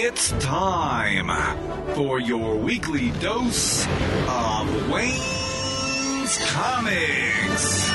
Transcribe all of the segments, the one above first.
It's time for your weekly dose of Wayne's Comics.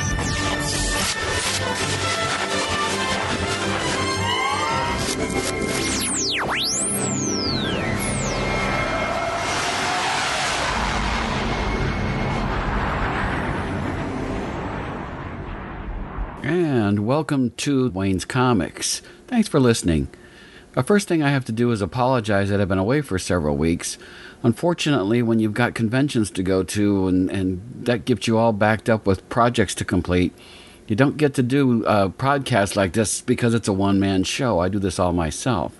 And welcome to Wayne's Comics. Thanks for listening. The first thing I have to do is apologize that I've been away for several weeks. Unfortunately, when you've got conventions to go to and that gets you all backed up with projects to complete, you don't get to do a podcast like this because it's a one-man show. I do this all myself.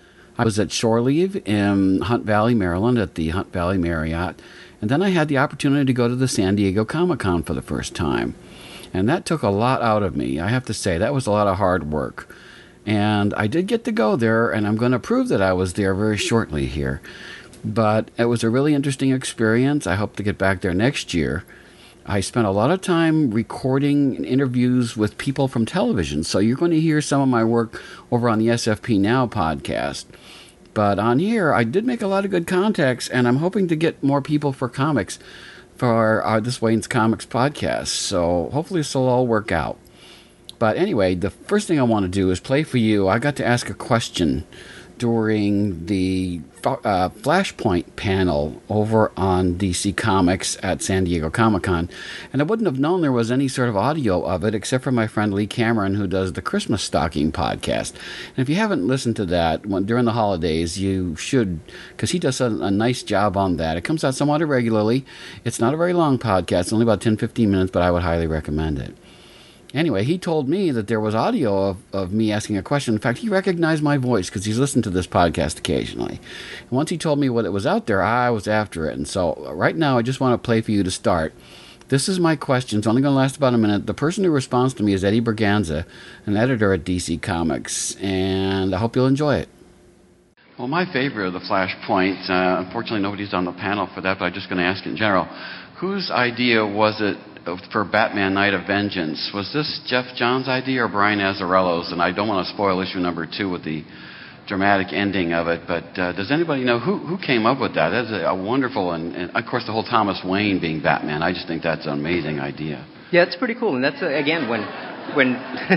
I was at shore leave in Hunt Valley, Maryland at the Hunt Valley Marriott, and then I had the opportunity to go to the San Diego Comic-Con for the first time. And that took a lot out of me. I have to say, that was a lot of hard work. And I did get to go there, and I'm going to prove that I was there very shortly here. But it was a really interesting experience. I hope to get back there next year. I spent a lot of time recording interviews with people from television, so you're going to hear some of my work over on the SFP Now podcast. But on here, I did make a lot of good contacts, and I'm hoping to get more people for comics for this Wayne's Comics podcast. So hopefully this will all work out. But anyway, the first thing I want to do is play for you. I got to ask a question during the Flashpoint panel over on DC Comics at San Diego Comic-Con. And I wouldn't have known there was any sort of audio of it except for my friend Lee Cameron, who does the Christmas Stocking podcast. And if you haven't listened to that during the holidays, you should, because he does a nice job on that. It comes out somewhat irregularly. It's not a very long podcast, only about 10-15 minutes, but I would highly recommend it. Anyway, he told me that there was audio of me asking a question. In fact, he recognized my voice because he's listened to this podcast occasionally. And once he told me what it was out there, I was after it. And so right now, I just want to play for you to start. This is my question. It's only going to last about a minute. The person who responds to me is Eddie Berganza, an editor at DC Comics. And I hope you'll enjoy it. Well, my favorite of the Flashpoint, unfortunately nobody's on the panel for that, but I'm just going to ask in general. Whose idea was it for Batman Night of Vengeance? Was this Jeff Johns' idea or Brian Azzarello's? And I don't want to spoil issue number 2 with the dramatic ending of it, but does anybody know who came up with that? That's a wonderful, and of course the whole Thomas Wayne being Batman. I just think that's an amazing idea. Yeah, it's pretty cool. And that's, again, when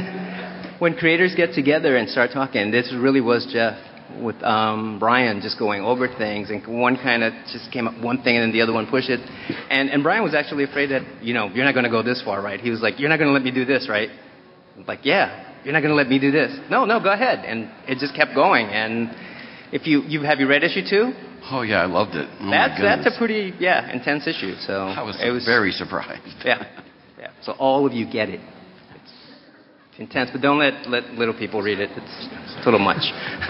when creators get together and start talking, this really was Jeff with Brian just going over things, and one kind of just came up one thing and then the other one pushed it. And Brian was actually afraid that, you're not going to go this far, right? He was like, you're not going to let me do this, right? I'm like, yeah, you're not going to let me do this. No, go ahead. And it just kept going. And if have you read issue 2? Oh, yeah, I loved it. That's a pretty, intense issue. So I was very surprised. Yeah. So all of you get it. It's intense, but don't let little people read it. It's a little much.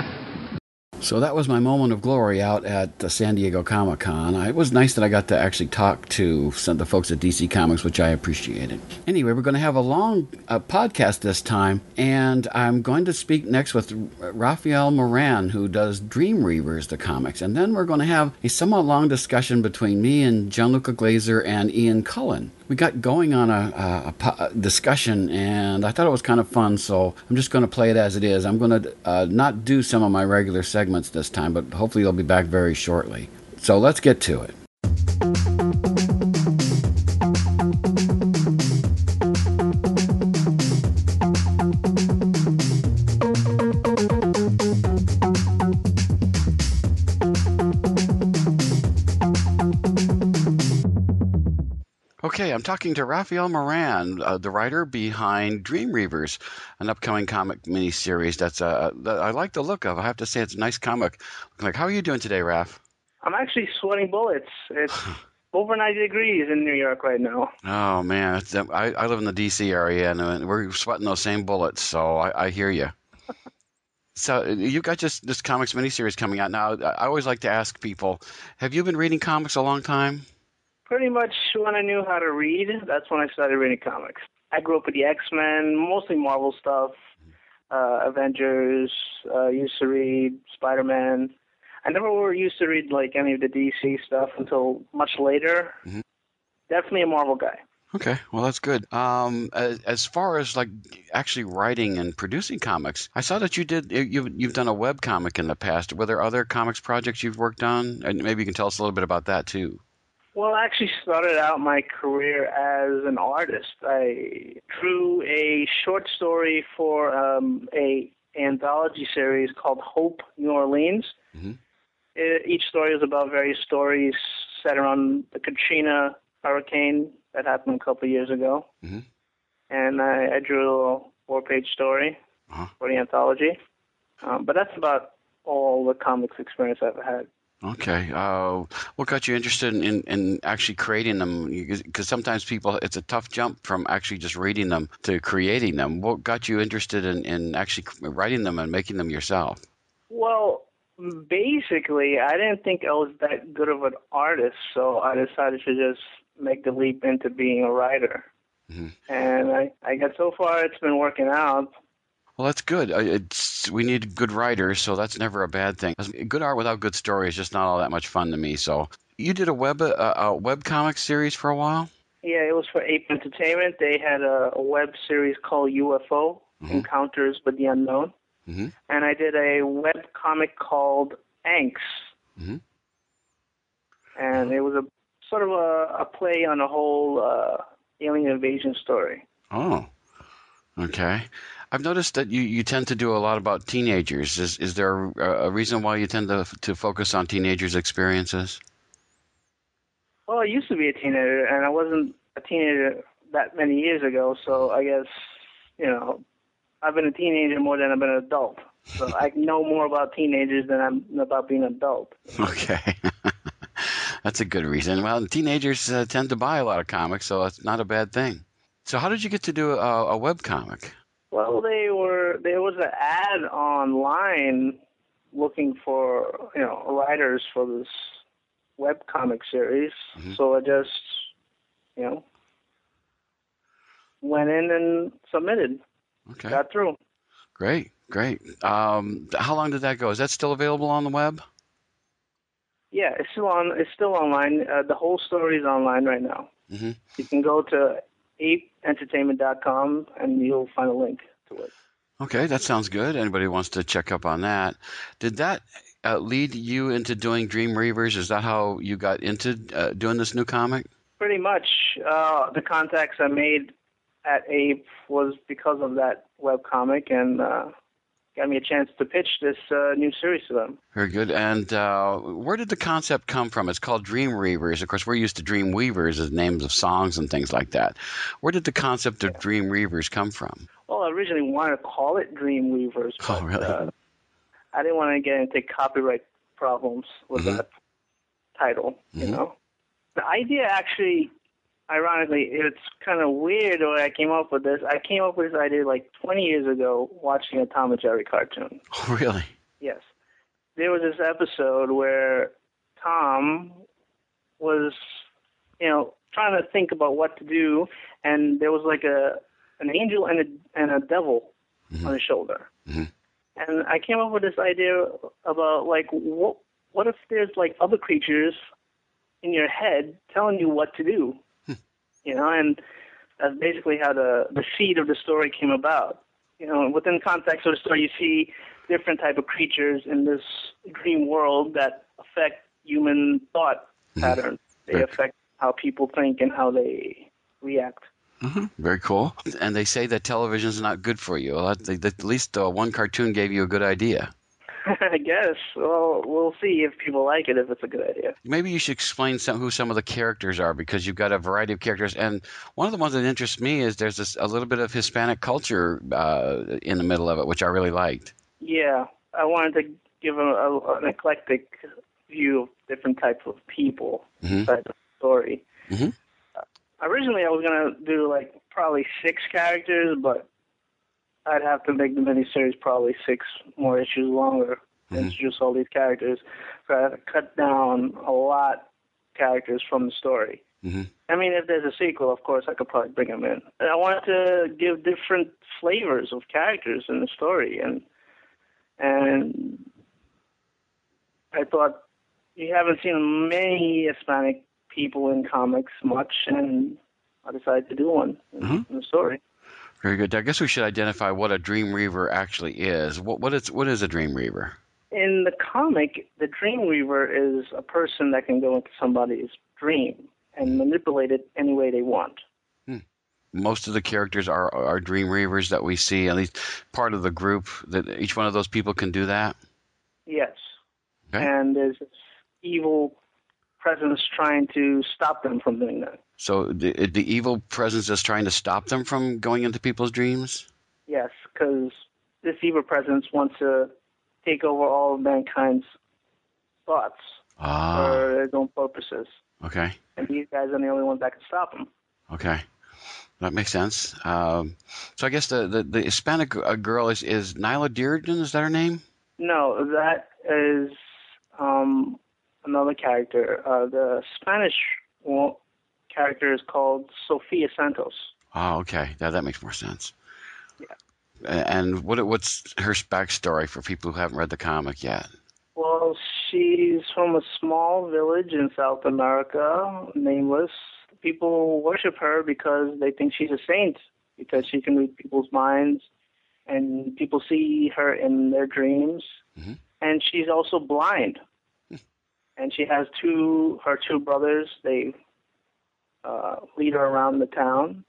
So that was my moment of glory out at the San Diego Comic-Con. It was nice that I got to actually talk to some of the folks at DC Comics, which I appreciated. Anyway, we're going to have a long podcast this time, and I'm going to speak next with Rafael Moran, who does Dreamweavers, the comics. And then we're going to have a somewhat long discussion between me and Gianluca Glazer and Ian Cullen. We got going on a discussion, and I thought it was kind of fun, so I'm just going to play it as it is. I'm going to not do some of my regular segments this time, but hopefully they'll be back very shortly. So let's get to it. Okay, I'm talking to Rafael Moran, the writer behind Dreamweavers, an upcoming comic miniseries that I like the look of. I have to say, it's a nice comic. How are you doing today, Raph? I'm actually sweating bullets. It's over 90 degrees in New York right now. Oh, man. I live in the D.C. area, and we're sweating those same bullets, so I hear you. So you've got just this comics miniseries coming out now. I always like to ask people, have you been reading comics a long time? Pretty much when I knew how to read, that's when I started reading comics. I grew up with the X-Men, mostly Marvel stuff, Avengers, used to read Spider-Man. I never used to read like any of the DC stuff until much later. Mm-hmm. Definitely a Marvel guy. Okay, well that's good. As far as like actually writing and producing comics, I saw that you've done a web comic in the past. Were there other comics projects you've worked on? And maybe you can tell us a little bit about that too. Well, I actually started out my career as an artist. I drew a short story for a anthology series called Hope New Orleans. Mm-hmm. Each story is about various stories set around the Katrina hurricane that happened a couple of years ago. Mm-hmm. And I drew a little 4-page story for the anthology. But that's about all the comics experience I've had. Okay. What got you interested in actually creating them? Because sometimes it's a tough jump from actually just reading them to creating them. What got you interested in actually writing them and making them yourself? Well, basically, I didn't think I was that good of an artist, so I decided to just make the leap into being a writer. Mm-hmm. And I guess so far it's been working out. Well, that's good. We need good writers, so that's never a bad thing. Good art without good story is just not all that much fun to me. So you did a web comic series for a while? Yeah, it was for Ape Entertainment. They had a web series called UFO, Encounters with the Unknown. Mm-hmm. And I did a web comic called Anx. Mm-hmm. And it was a sort of a play on a whole alien invasion story. Oh, okay. I've noticed that you tend to do a lot about teenagers. Is there a reason why you tend to focus on teenagers' experiences? Well, I used to be a teenager, and I wasn't a teenager that many years ago, so I guess, I've been a teenager more than I've been an adult. So I know more about teenagers than I'm about being an adult. Okay. That's a good reason. Well, teenagers tend to buy a lot of comics, so that's not a bad thing. So how did you get to do a web comic? Well, there was an ad online looking for, writers for this web comic series. Mm-hmm. So I just, went in and submitted. Okay. Got through. Great. How long did that go? Is that still available on the web? Yeah, it's still online. The whole story is online right now. Mm-hmm. You can go to apeentertainment.com and you'll find a link to it. Okay, that sounds good. Anybody wants to check up on that? Did that lead you into doing Dream Reavers? Is that how you got into doing this new comic? Pretty much. The contacts I made at Ape was because of that web comic, and got me a chance to pitch this new series to them. Very good. And where did the concept come from? It's called Dream Reavers. Of course, we're used to Dream Weavers as names of songs and things like that. Where did the concept of Dream Reavers come from? Well, I originally wanted to call it Dream Weavers, but really? I didn't want to get into copyright problems with that title, The idea actually, ironically, it's kind of weird the way I came up with this. I came up with this idea like 20 years ago watching a Tom and Jerry cartoon. Oh, really? Yes. There was this episode where Tom was, trying to think about what to do, and there was like an angel and a devil on his shoulder. Mm-hmm. And I came up with this idea about, like, what if there's, like, other creatures in your head telling you what to do? And that's basically how the seed of the story came about. Within the context of the story, you see different type of creatures in this dream world that affect human thought patterns. They affect how people think and how they react. Mm-hmm. Very cool. And they say that television is not good for you. At least one cartoon gave you a good idea. I guess. Well, we'll see if people like it, if it's a good idea. Maybe you should explain who some of the characters are, because you've got a variety of characters. And one of the ones that interests me is there's a little bit of Hispanic culture in the middle of it, which I really liked. Yeah. I wanted to give an eclectic view of different types of people inside the story. Mm-hmm. Originally, I was going to do, like, probably 6 characters, but I'd have to make the miniseries probably 6 more issues longer to introduce all these characters. So I had to cut down a lot of characters from the story. Mm-hmm. I mean, if there's a sequel, of course, I could probably bring them in. And I wanted to give different flavors of characters in the story. And I thought, you haven't seen many Hispanic people in comics much, and I decided to do one in the story. Very good. I guess we should identify what a Dreamweaver actually is. What is a Dreamweaver? In the comic, the Dreamweaver is a person that can go into somebody's dream and manipulate it any way they want. Most of the characters are Dreamweavers that we see, at least part of the group, that each one of those people can do that? Yes. Okay. And there's this evil presence trying to stop them from doing that. So the evil presence is trying to stop them from going into people's dreams? Yes, because this evil presence wants to take over all of mankind's thoughts for their own purposes. Okay. And these guys are the only ones that can stop them. Okay. That makes sense. So I guess the Hispanic girl is Nyla Dearden, is that her name? No, that is another character. The Spanish character is called Sofia Santos. Oh, okay. That makes more sense. Yeah. And what's her backstory for people who haven't read the comic yet? Well, she's from a small village in South America, nameless. People worship her because they think she's a saint, because she can read people's minds, and people see her in their dreams. Mm-hmm. And she's also blind. And she has her two brothers. They lead her around the town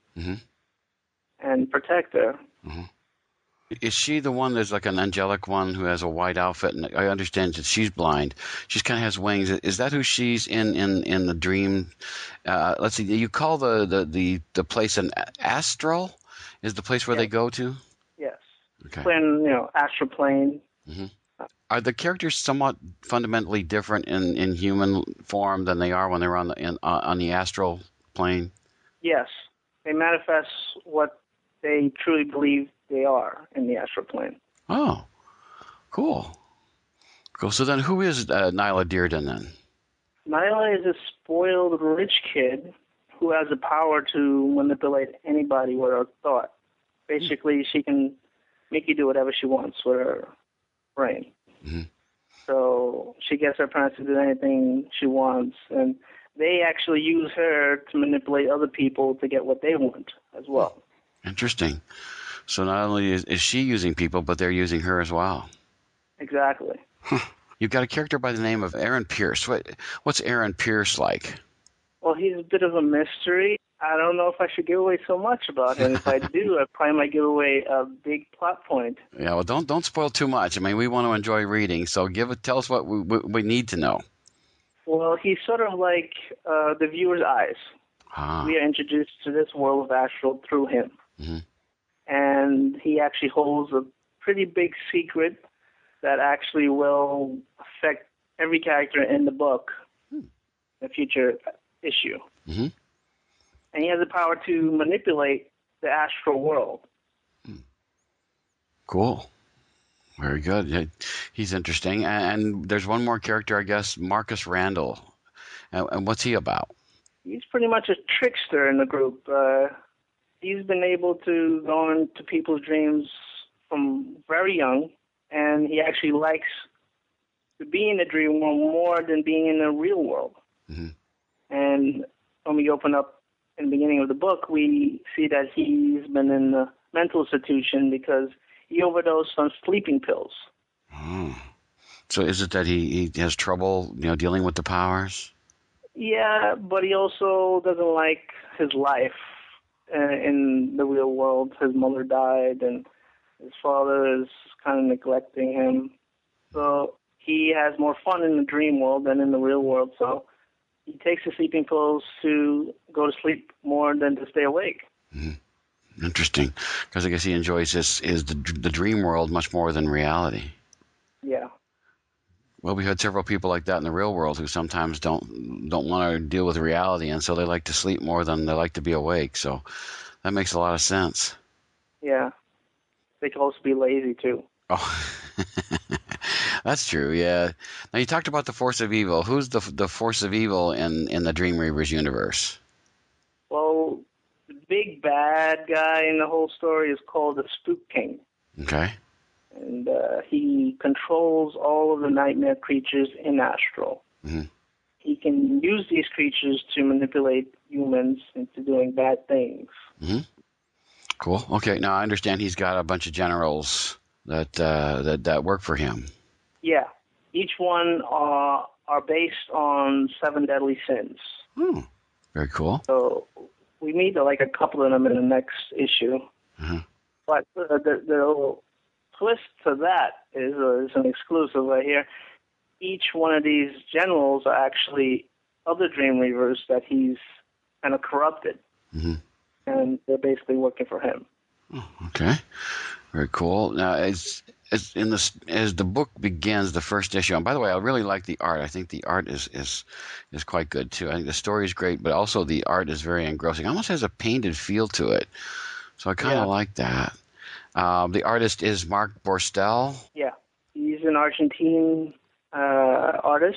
and protect her. Mm-hmm. Is she the one that's like an angelic one who has a white outfit? And I understand that she's blind. She kind of has wings. Is that who she's in the dream? Let's see. You call the place an astral? Is the place where they go to? Yes. Okay. Astral plane. Mm-hmm. Are the characters somewhat fundamentally different in human form than they are when they're on the astral plane? Yes. They manifest what they truly believe they are in the astral plane. Oh, cool. So then who is Nyla Dearden then? Nyla is a spoiled rich kid who has the power to manipulate anybody with her thought. Basically, she can make you do whatever she wants with her brain. Mm-hmm. So she gets her parents to do anything she wants, and they actually use her to manipulate other people to get what they want as well. Interesting. So not only is she using people, but they're using her as well. Exactly. Huh. You've got a character by the name of Aaron Pierce. What's Aaron Pierce like? Well, he's a bit of a mystery. I don't know if I should give away so much about him. If I do, I probably might give away a big plot point. Yeah, well, don't spoil too much. I mean, we want to enjoy reading, so tell us what we need to know. Well, he's sort of like the viewer's eyes. We are introduced to this world of astral through him. Mm-hmm. And he actually holds a pretty big secret that actually will affect every character in the book, the future issue. Mm-hmm. And he has the power to manipulate the astral world. Cool. Very good. He's interesting. And there's one more character, I guess, Marcus Randall. And what's he about? He's pretty much a trickster in the group. He's been able to go into people's dreams from very young, and he actually likes to be in the dream world more than being in the real world. Mm-hmm. And when we open up in the beginning of the book, we see that he's been in a mental institution because he overdosed on sleeping pills. Oh. So is it that he has trouble, dealing with the powers? Yeah, but he also doesn't like his life in the real world. His mother died, and his father is kind of neglecting him. So he has more fun in the dream world than in the real world. So he takes the sleeping pills to go to sleep more than to stay awake. Mm-hmm. Interesting, because I guess he enjoys the dream world much more than reality. Yeah. Well, we had several people like that in the real world who sometimes don't want to deal with reality, and so they like to sleep more than they like to be awake. So that makes a lot of sense. Yeah. They can also be lazy, too. Oh, that's true, yeah. Now, you talked about the force of evil. Who's the force of evil in the Dreamweavers universe? Well, the big bad guy in the whole story is called the Spook King. Okay. And he controls all of the nightmare creatures in astral. Mm-hmm. he can use these creatures to manipulate humans into doing bad things. Mm-hmm. Cool. Okay, now I understand he's got a bunch of generals that work for him. Yeah. Each one are based on 7 deadly sins. Very cool. So we meet like a couple of them in the next issue. Mm-hmm. But the little twist to that is an exclusive right here. Each one of these generals are actually other Dreamweavers that he's kind of corrupted. Mm-hmm. And they're basically working for him. Oh, okay. Very cool. Now, as the book begins, the first issue, and by the way, I really like the art. I think the art is quite good, too. I think the story is great, but also the art is very engrossing. It almost has a painted feel to it. So I kind of like that. The artist is Mark Borstel. Yeah. He's an Argentine artist.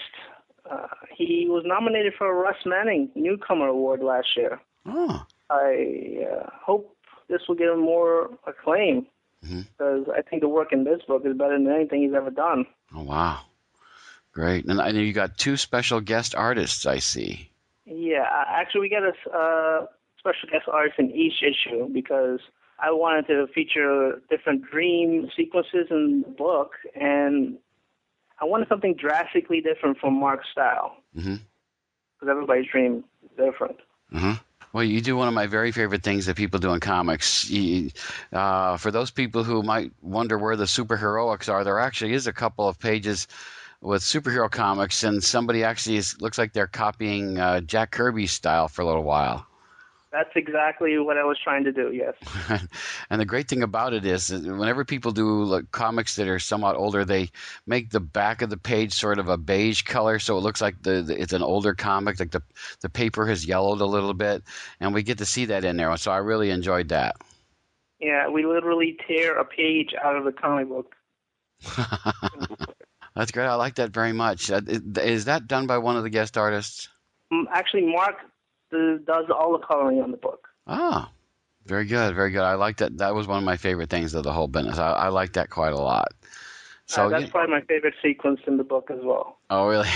He was nominated for a Russ Manning Newcomer Award last year. Oh. I hope this will give him more acclaim, because I think the work in this book is better than anything he's ever done. Oh, wow. Great. And I know you got 2 special guest artists, I see. Yeah, actually we got a special guest artist in each issue because I wanted to feature different dream sequences in the book, and I wanted something drastically different from Mark's style, because everybody's dream is different. Well, you do one of my very favorite things that people do in comics. For those people who might wonder where the superheroics are, there actually is a couple of pages with superhero comics, and somebody actually looks like they're copying Jack Kirby's style for a little while. That's exactly what I was trying to do, yes. And the great thing about it is that whenever people do comics that are somewhat older, they make the back of the page sort of a beige color, so it looks like it's an older comic, like the paper has yellowed a little bit, and we get to see that in there. So I really enjoyed that. Yeah, we literally tear a page out of the comic book. That's great. I like that very much. Is that done by one of the guest artists? Actually, Mark does all the coloring on the book. Ah, very good, very good. I like that. That was one of my favorite things of the whole business. I like that quite a lot. So that's probably my favorite sequence in the book as well. Oh, really?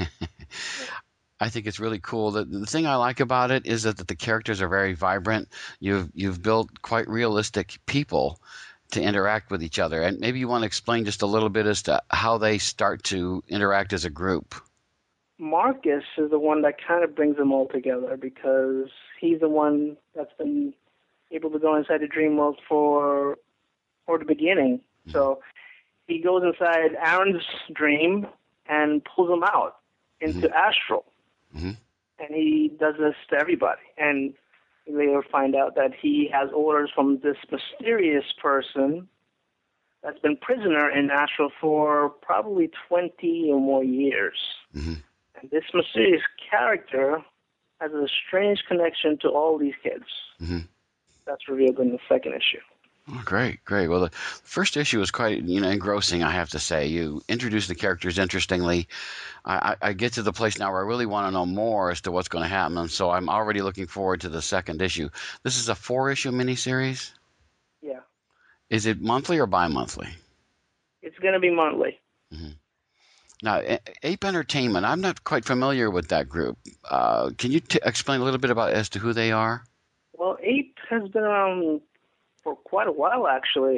I think it's really cool. The thing I like about it is that the characters are very vibrant. You've built quite realistic people to interact with each other, and maybe you want to explain just a little bit as to how they start to interact as a group. Marcus is the one that kind of brings them all together because he's the one that's been able to go inside the dream world for the beginning. So he goes inside Aaron's dream and pulls him out into astral. And he does this to everybody. And you later find out that he has orders from this mysterious person that's been prisoner in astral for probably 20 or more years. And this mysterious character has a strange connection to all these kids. That's revealed in the second issue. Oh, great. Well, the first issue was quite, engrossing, I have to say. You introduced the characters interestingly. I get to the place now where I really want to know more as to what's going to happen, and so I'm already looking forward to the second issue. This is a 4-issue miniseries? Yeah. Is it monthly or bi-monthly? It's going to be monthly. Now, Ape Entertainment, I'm not quite familiar with that group. Can you explain a little bit as to who they are? Well, Ape has been around for quite a while, actually.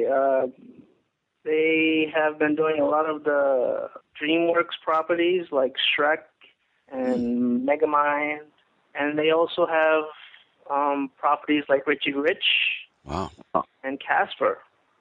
They have been doing a lot of the DreamWorks properties like Shrek and Megamind, and they also have properties like Richie Rich and Casper.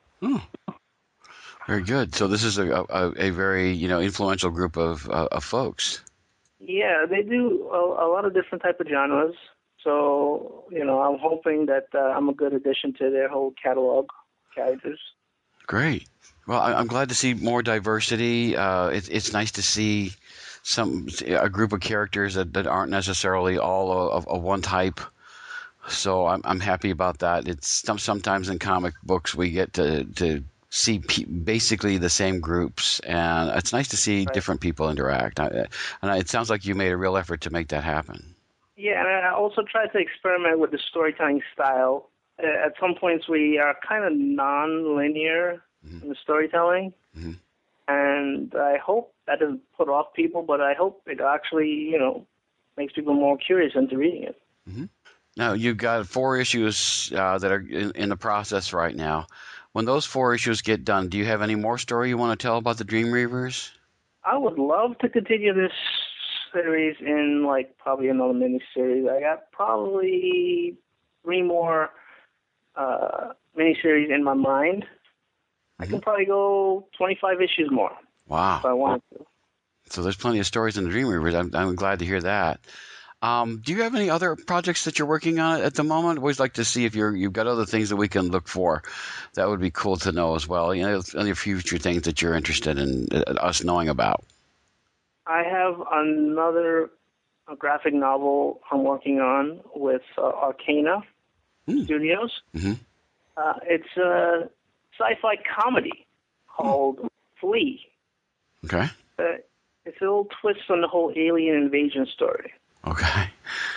Very good. So this is a very influential group of folks. Yeah, they do a lot of different type of genres. So I'm hoping that I'm a good addition to their whole catalog characters. Great. Well, I'm glad to see more diversity. It's nice to see a group of characters that aren't necessarily all of one type. So I'm happy about that. It's sometimes in comic books we get to see basically the same groups, and it's nice to see different people interact. And it sounds like you made a real effort to make that happen. Yeah, and I also try to experiment with the storytelling style. At some points, we are kind of non-linear in the storytelling, and I hope that doesn't put off people, but I hope it actually, makes people more curious into reading it. Mm-hmm. Now, you've got 4 issues that are in the process right now. When those 4 issues get done, do you have any more story you want to tell about the Dream Reavers? I would love to continue this series in, probably another miniseries. I got probably 3 more miniseries in my mind. Mm-hmm. I can probably go 25 issues more. Wow. If I wanted to. So there's plenty of stories in the Dream Reavers. I'm glad to hear that. Do you have any other projects that you're working on at the moment? I always like to see if you've got other things that we can look for. That would be cool to know as well. Any future things that you're interested in us knowing about. I have another graphic novel I'm working on with Arcana Studios. Mm-hmm. It's a sci-fi comedy called Flea. Okay. It's a little twist on the whole alien invasion story. Okay.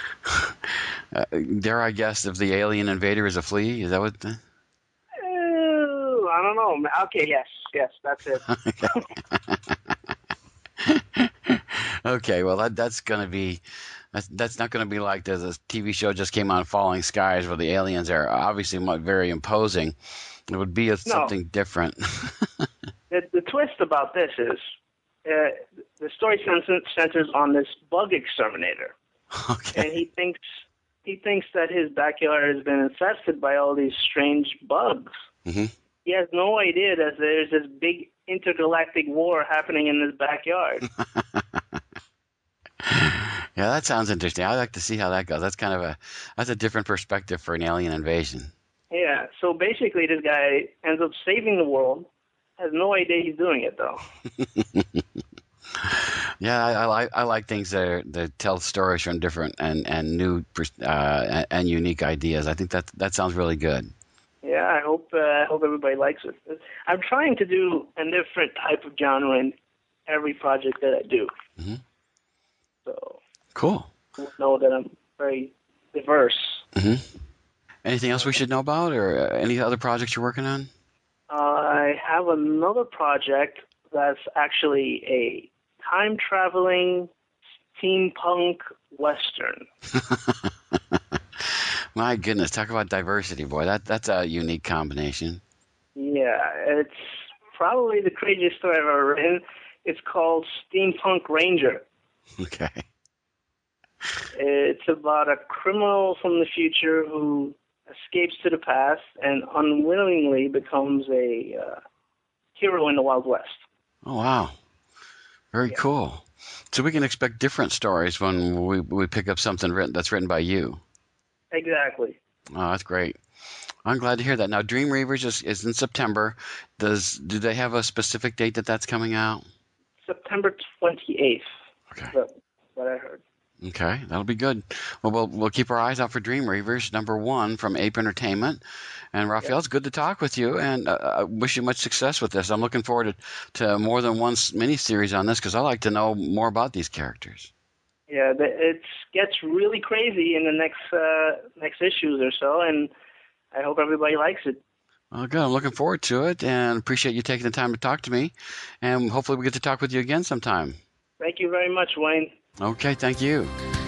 Dare I guess if the alien invader is a flea? Is that what? I don't know. Okay, yes, that's it. Okay, well that's gonna be that's not gonna be like the TV show just came on, Falling Skies, where the aliens are obviously very imposing. It would be something different. The twist about this is the story centers on this bug exterminator. Okay. And he thinks that his backyard has been infested by all these strange bugs. Mm-hmm. He has no idea that there's this big intergalactic war happening in his backyard. Yeah, that sounds interesting. I'd like to see how that goes. That's that's a different perspective for an alien invasion. Yeah, so basically this guy ends up saving the world, has no idea he's doing it though. Yeah, I like things that tell stories from different and new and unique ideas. I think that sounds really good. Yeah, I hope everybody likes it. I'm trying to do a different type of genre in every project that I do. Mm-hmm. So cool. People know that I'm very diverse. Mm-hmm. Anything else we should know about, or any other projects you're working on? I have another project that's actually a time-traveling steampunk western. My goodness, talk about diversity, boy. That's a unique combination. Yeah, it's probably the craziest story I've ever written. It's called Steampunk Ranger. Okay. It's about a criminal from the future who escapes to the past and unwillingly becomes a hero in the Wild West. Oh, wow. Very cool. So we can expect different stories when we pick up something that's written by you. Exactly. Oh, that's great. I'm glad to hear that. Now, Dream Reavers is in September. Do they have a specific date that's coming out? September 28th. Okay. That's what I heard. Okay, that'll be good. Well, we'll keep our eyes out for Dream Reavers, #1 from Ape Entertainment. And Raphael, It's good to talk with you, and I wish you much success with this. I'm looking forward to more than one miniseries on this because I like to know more about these characters. Yeah, it gets really crazy in the next issues or so, and I hope everybody likes it. Well, good. I'm looking forward to it, and appreciate you taking the time to talk to me. And hopefully we get to talk with you again sometime. Thank you very much, Wayne. Okay, thank you.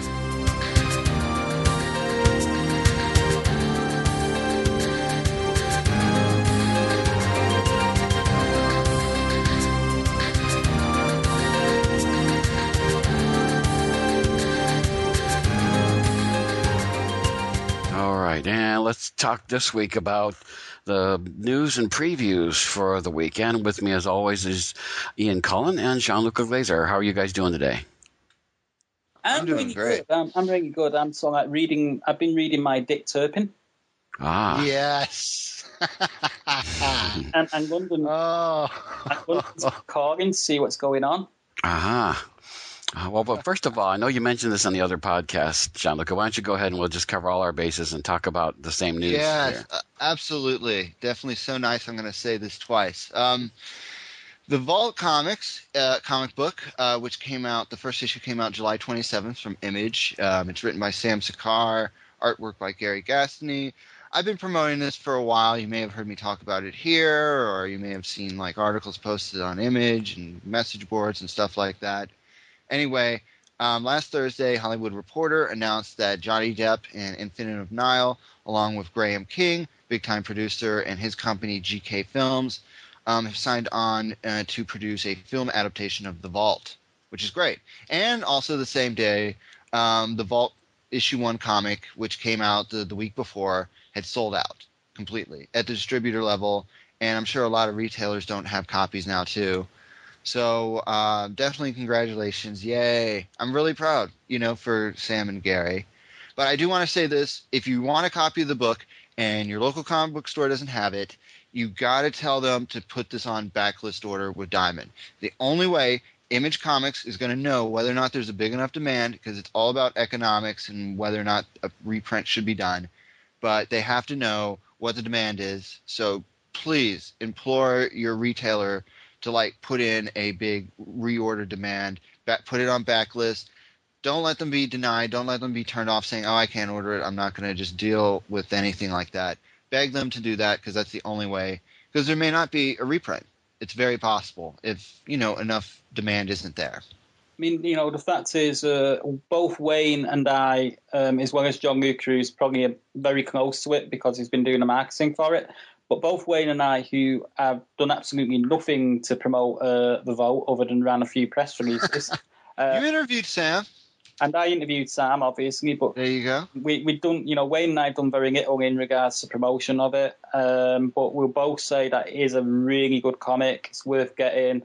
All right, and let's talk this week about the news and previews for the weekend. With me, as always, is Ian Cullen and Jean-Luc Glazer. How are you guys doing today? I'm doing really great. Good. I'm really good. I've been reading my Dick Turpin. Ah. Yes. and London. Oh. London's calling to see what's going on. Aha. Well, but first of all, I know you mentioned this on the other podcast, Jean-Luc. Why don't you go ahead and we'll just cover all our bases and talk about the same news. Yes, absolutely. Definitely so nice. I'm going to say this twice. The Vault Comics comic book, which came out, the first issue came out July 27th from Image. It's written by Sam Sakar, artwork by Gary Gastney. I've been promoting this for a while. You may have heard me talk about it here, or you may have seen like articles posted on Image and message boards and stuff like that. Anyway, last Thursday, Hollywood Reporter announced that Johnny Depp and Infinite of Nile, along with Graham King, big-time producer, and his company GK Films, have signed on to produce a film adaptation of The Vault, which is great. And also the same day, The Vault Issue 1 comic, which came out the week before, had sold out completely at the distributor level, and I'm sure a lot of retailers don't have copies now too. So definitely congratulations. Yay. I'm really proud, for Sam and Gary. But I do want to say this. If you want a copy of the book and your local comic book store doesn't have it, you got to tell them to put this on backlist order with Diamond. The only way Image Comics is going to know whether or not there's a big enough demand, because it's all about economics and whether or not a reprint should be done. But they have to know what the demand is. So please implore your retailer to put in a big reorder demand, put it on backlist. Don't let them be denied. Don't let them be turned off saying, oh, I can't order it. I'm not going to just deal with anything like that. Beg them to do that, because that's the only way. Because there may not be a reprint. It's very possible if, enough demand isn't there. I mean, the fact is, both Wayne and I, as well as John Luke, who's probably very close to it because he's been doing the marketing for it, but both Wayne and I, who have done absolutely nothing to promote The Vault other than ran a few press releases. You interviewed Sam. And I interviewed Sam, obviously, but there you go. We've done, Wayne and I have done very little in regards to promotion of it, but we'll both say that it is a really good comic. It's worth getting.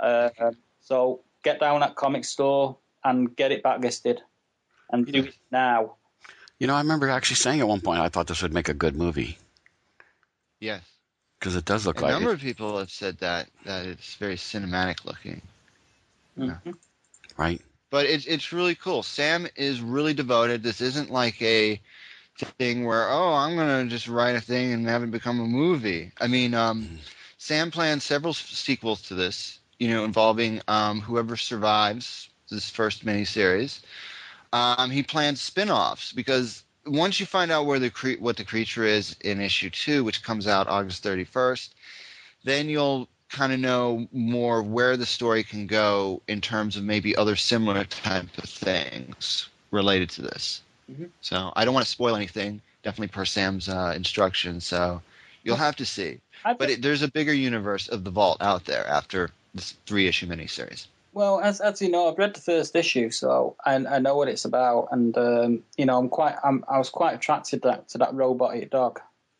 So get down at comic store and get it backlisted, and do it now. I remember actually saying at one point I thought this would make a good movie. Yes. Because it does look a like it. A number of people have said that it's very cinematic looking. Mm-hmm. Right. But it's really cool. Sam is really devoted. This isn't like a thing where, I'm going to just write a thing and have it become a movie. I mean, Sam plans several sequels to this, involving whoever survives this first miniseries. He plans spin-offs, because once you find out what the creature is in issue 2, which comes out August 31st, then you'll kind of know more where the story can go in terms of maybe other similar type of things related to this. Mm-hmm. So I don't want to spoil anything, definitely per Sam's instructions, so you'll have to see. But there's a bigger universe of The Vault out there after this 3-issue miniseries. Well, as you know, I've read the first issue, so I know what it's about, and I was quite attracted to that robotic dog.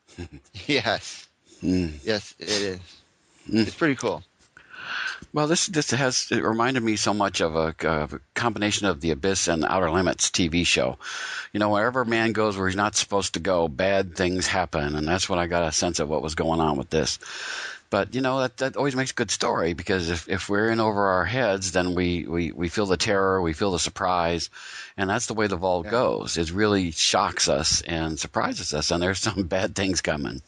Yes. Yes, it is. It's pretty cool. Well, it reminded me so much of a combination of The Abyss and Outer Limits TV show. Wherever man goes where he's not supposed to go, bad things happen, and that's what I got a sense of what was going on with this. But, that always makes a good story, because if we're in over our heads, then we feel the terror, we feel the surprise, and that's the way The Vault goes. It really shocks us and surprises us, and there's some bad things coming.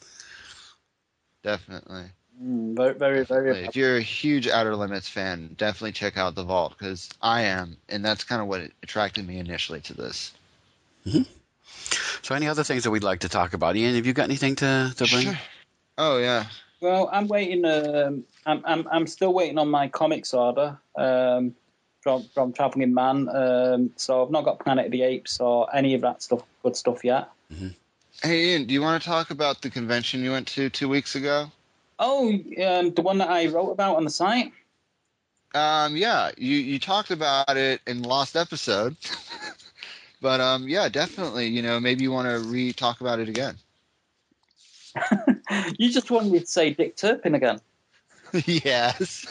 Definitely. Very, very, very. If you're a huge Outer Limits fan, definitely check out The Vault, because I am, and that's kind of what attracted me initially to this. Mm-hmm. So, any other things that we'd like to talk about? Ian, have you got anything to bring? Sure. Oh yeah. Well, I'm waiting. I'm still waiting on my comics order from Traveling Man. So I've not got Planet of the Apes or any of that good stuff yet. Mm-hmm. Hey, Ian, do you want to talk about the convention you went to 2 weeks ago? Oh, the one that I wrote about on the site? Yeah, you talked about it in the last episode. But, yeah, definitely, maybe you want to talk about it again. You just wanted me to say Dick Turpin again. Yes.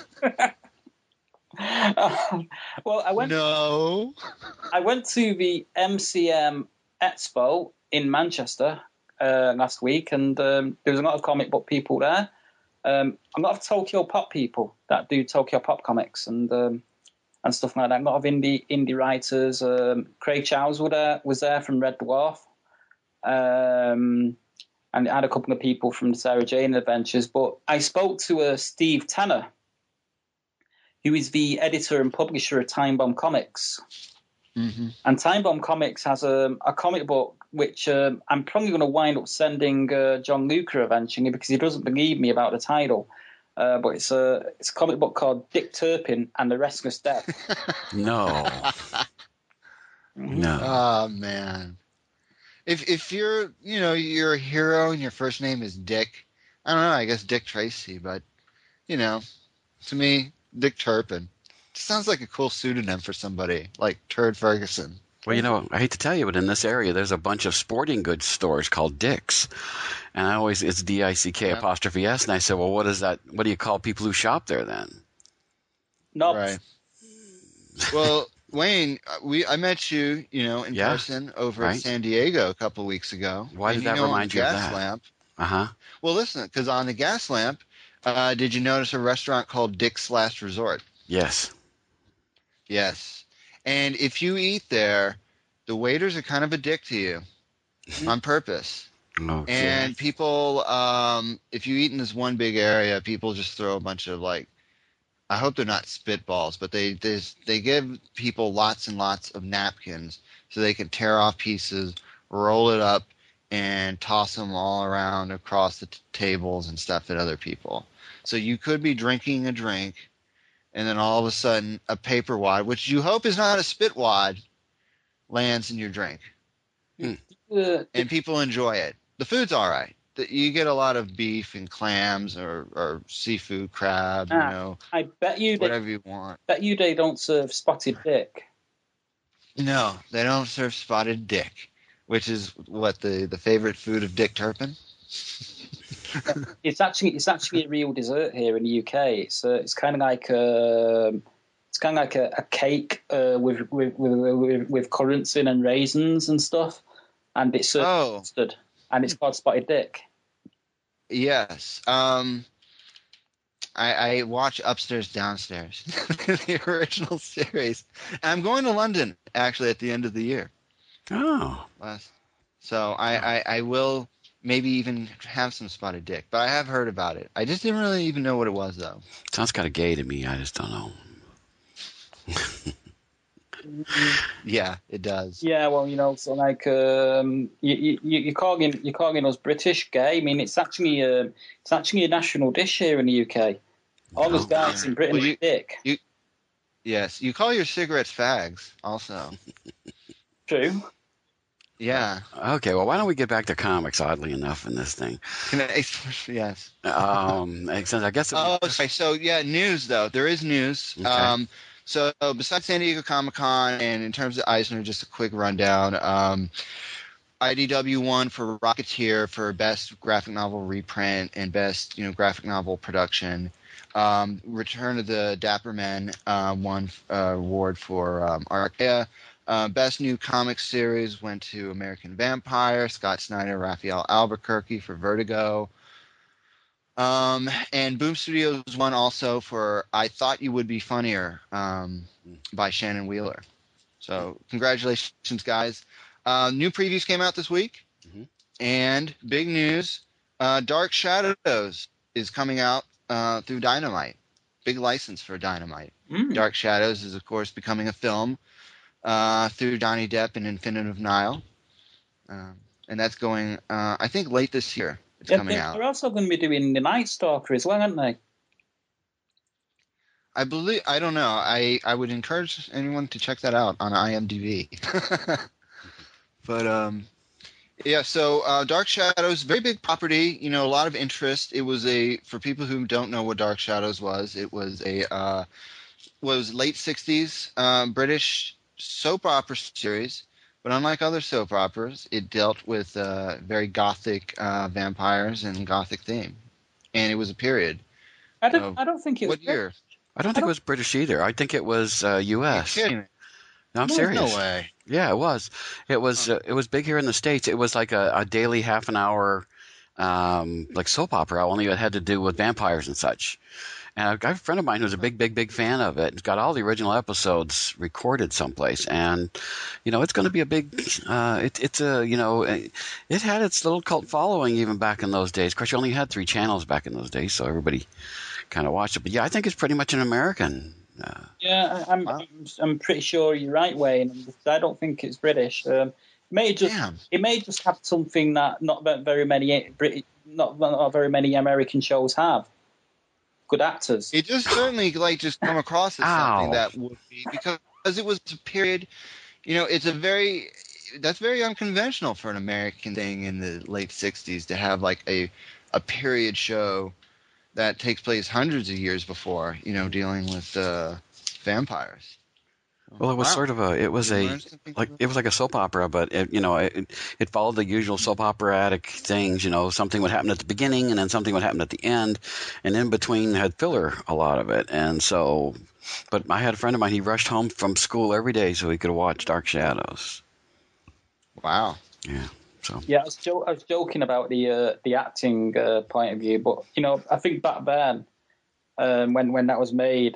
Well, I went to the MCM Expo in Manchester last week, and there was a lot of comic book people there. A lot of Tokyo Pop people that do Tokyo Pop comics and stuff like that. A lot of indie writers. Craig Chowes was there from Red Dwarf. And I had a couple of people from the Sarah Jane Adventures. But I spoke to Steve Tanner, who is the editor and publisher of Time Bomb Comics. Mm-hmm. And Time Bomb Comics has a comic book which I'm probably going to wind up sending John Luca eventually because he doesn't believe me about the title. But it's a comic book called Dick Turpin and the Restless Death. No. No. Oh man. If you're you're a hero and your first name is Dick, I don't know, I guess Dick Tracy, but to me, Dick Turpin sounds like a cool pseudonym for somebody like Turd Ferguson. Well, I hate to tell you, but in this area, there's a bunch of sporting goods stores called Dick's. And it's DICK''S. And I said, well, what is that? What do you call people who shop there then? No. Right. Well, Wayne, I met you, in person over at San Diego a couple of weeks ago. Why did that remind you of that? Lamp. Uh-huh. Well, listen, because on the gas lamp, did you notice a restaurant called Dick's Last Resort? Yes. Yes. And if you eat there, the waiters are kind of a dick to you on purpose. Okay. And people, if you eat in this one big area, people just throw a bunch of I hope they're not spitballs, but they give people lots and lots of napkins so they can tear off pieces, roll it up, and toss them all around across the tables and stuff at other people. So you could be drinking a drink, and then all of a sudden a paper wad, which you hope is not a spit wad, lands in your drink. And people enjoy it. The food's all right. You get a lot of beef and clams or seafood, crab, I bet you whatever you want. Bet you they don't serve spotted dick. No, they don't serve spotted dick, which is what the favorite food of Dick Turpin. It's actually a real dessert here in the UK. It's kind of like a cake with currants in and raisins and stuff, and it's served custard, and it's called spotted dick. Yes. I watch Upstairs Downstairs, the original series. And I'm going to London actually at the end of the year. Oh. So I will maybe even have some spotted dick, but I have heard about it. I just didn't really even know what it was though. Sounds kind of gay to me. I just don't know. Yeah, it does. Yeah, well, so you're calling us British gay. I mean, it's actually a national dish here in the UK. All those guys in Britain are dick. Yes, you call your cigarettes fags also. True. Yeah. Okay, well, why don't we get back to comics, oddly enough, in this thing? Yes. I guess... sorry. So, news, though. There is news. Okay. So, besides San Diego Comic-Con, and in terms of Eisner, just a quick rundown, IDW won for Rocketeer for Best Graphic Novel Reprint and Best, Graphic Novel Production. Return of the Dapper Men won award for Archaea. Best New Comic Series went to American Vampire, Scott Snyder, Raphael Albuquerque for Vertigo. And Boom Studios won also for I Thought You Would Be Funnier by Shannon Wheeler. So congratulations, guys. New previews came out this week. Mm-hmm. And big news, Dark Shadows is coming out through Dynamite. Big license for Dynamite. Mm. Dark Shadows is, of course, becoming a film through Johnny Depp and Infinite Nile. And that's going, I think, late this year. It's coming out. They're also going to be doing The Night Stalker as well, aren't they? I don't know. I would encourage anyone to check that out on IMDb. But, so Dark Shadows, very big property, a lot of interest. It was for people who don't know what Dark Shadows was, it was was late 60s British soap opera series. But unlike other soap operas, it dealt with very gothic vampires and gothic theme. And it was a period. I don't think it was. What year? I don't think it was British either. I think it was U.S. You're kidding me. No, I'm serious. No way. Yeah, it was. It was big here in the States. It was like a daily half an hour like soap opera, only it had to do with vampires and such. And I got a friend of mine who's a big fan of it. He's got all the original episodes recorded someplace, and it's going to be a big. It had its little cult following even back in those days. Of course, you only had 3 channels back in those days, so everybody kind of watched it. But yeah, I think it's pretty much an American Yeah, I'm pretty sure you're right, Wayne. I don't think it's British. It may just have something that not very many American shows have. Good actors. It just certainly just come across as something that would be, because it was a period. It's that's very unconventional for an American thing in the late '60s to have like a period show that takes place hundreds of years before, dealing with vampires. Well, it was sort of it was like a soap opera, but it followed the usual soap operatic things. Something would happen at the beginning, and then something would happen at the end, and in between had filler, a lot of it. And so, but I had a friend of mine. He rushed home from school every day so he could watch Dark Shadows. Wow. Yeah. So. Yeah, I was joking about the acting point of view, but I think back then, when that was made,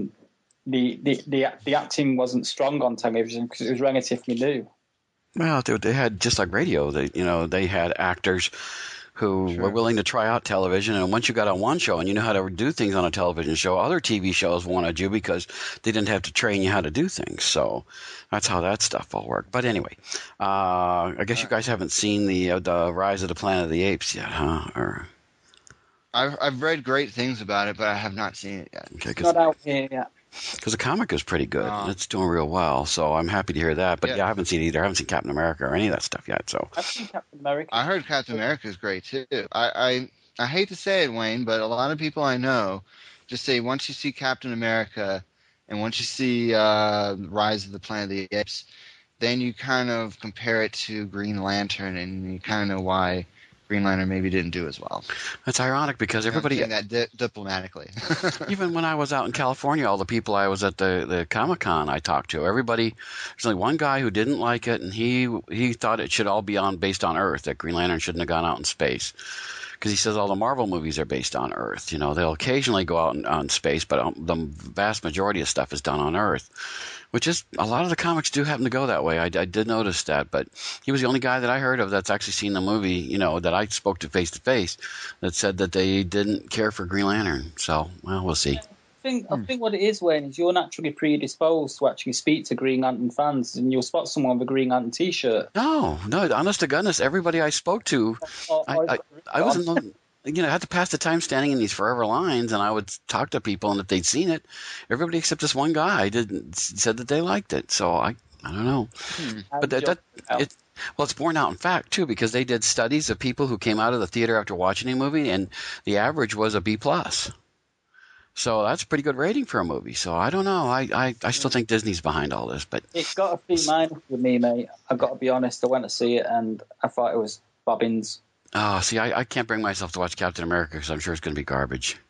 the acting wasn't strong on television because it was relatively new. Well, they had, just like radio, they had actors who were willing to try out television, and once you got on one show and you know how to do things on a television show, other TV shows wanted you because they didn't have to train you how to do things. So that's how that stuff all worked. But anyway, I guess you guys haven't seen the Rise of the Planet of the Apes yet, huh? Or I've read great things about it, but I have not seen it yet. Okay, not out here yet. Because the comic is pretty good. It's doing real well, so I'm happy to hear that. But I haven't seen it either. I haven't seen Captain America or any of that stuff yet. So I've seen Captain America. I heard Captain America is great too. I hate to say it, Wayne, but a lot of people I know just say once you see Captain America and once you see Rise of the Planet of the Apes, then you kind of compare it to Green Lantern, and you kind of know why Green Lantern maybe didn't do as well. That's ironic because everybody... I'm saying that diplomatically. Even when I was out in California, all the people I was at the Comic-Con I talked to, everybody... There's only one guy who didn't like it, and he thought it should all be based on Earth, that Green Lantern shouldn't have gone out in space. Because he says all the Marvel movies are based on Earth. They'll occasionally go out on space, but the vast majority of stuff is done on Earth. Which is, a lot of the comics do happen to go that way. I did notice that, but he was the only guy that I heard of that's actually seen the movie, that I spoke to face, that said that they didn't care for Green Lantern. So, well, we'll see. I think what it is, Wayne, is you're naturally predisposed to actually speak to Green Lantern fans, and you'll spot someone with a Green Lantern T-shirt. No, honest to goodness, everybody I spoke to, I was in the... I had to pass the time standing in these forever lines, and I would talk to people, and if they'd seen it, everybody except this one guy said that they liked it. So I don't know, but it's borne out in fact too, because they did studies of people who came out of the theater after watching a movie, and the average was a B+. So that's a pretty good rating for a movie. So I don't know. I still think Disney's behind all this, but it's got a B- with me, mate. I've got to be honest. I went to see it, and I thought it was bobbins. Oh, see, I can't bring myself to watch Captain America because I'm sure it's going to be garbage.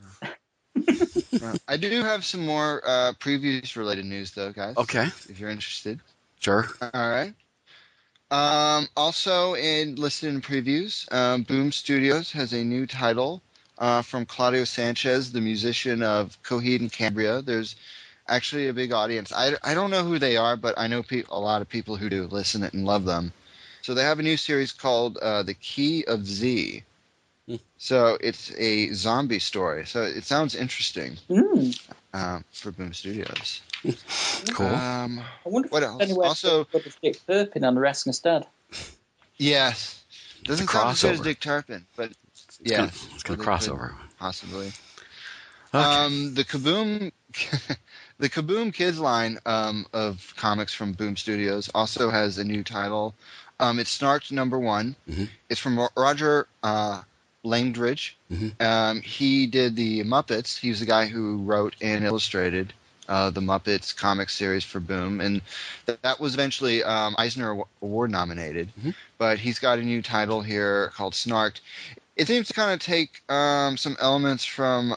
I do have some more previews-related news, though, guys. Okay. If you're interested. Sure. All right. Also, listed in previews, Boom Studios has a new title from Claudio Sanchez, the musician of Coheed and Cambria. There's actually a big audience. I don't know who they are, but I know a lot of people who do listen and love them. So they have a new series called The Key of Z. So it's a zombie story. So it sounds interesting for Boom Studios. Cool. I wonder what else? Also, put Dick Turpin on the rest instead. Yes. Doesn't sound as good as Dick Turpin, but yeah. It's going to crossover. Possibly. Okay. The Kaboom Kids line of comics from Boom Studios also has a new title. It's Snarked #1. Mm-hmm. It's from Roger Langdridge. Mm-hmm. He did the Muppets. He was the guy who wrote and illustrated the Muppets comic series for Boom, and that was eventually Eisner Award nominated. Mm-hmm. But he's got a new title here called Snarked. It seems to kind of take some elements from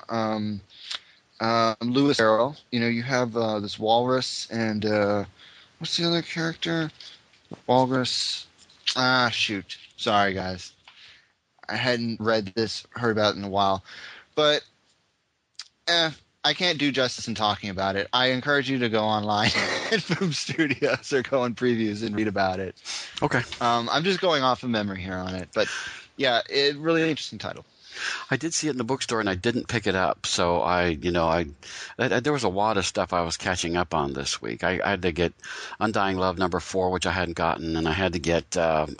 Lewis Carroll. You have this walrus and what's the other character? Walrus. Shoot. Sorry, guys. I hadn't heard about it in a while. But I can't do justice in talking about it. I encourage you to go online at Boom Studios or go on previews and read about it. Okay. I'm just going off of memory here on it. But, yeah, really interesting title. I did see it in the bookstore, and I didn't pick it up. So there was a lot of stuff I was catching up on this week. I had to get Undying Love #4, which I hadn't gotten, and I had to get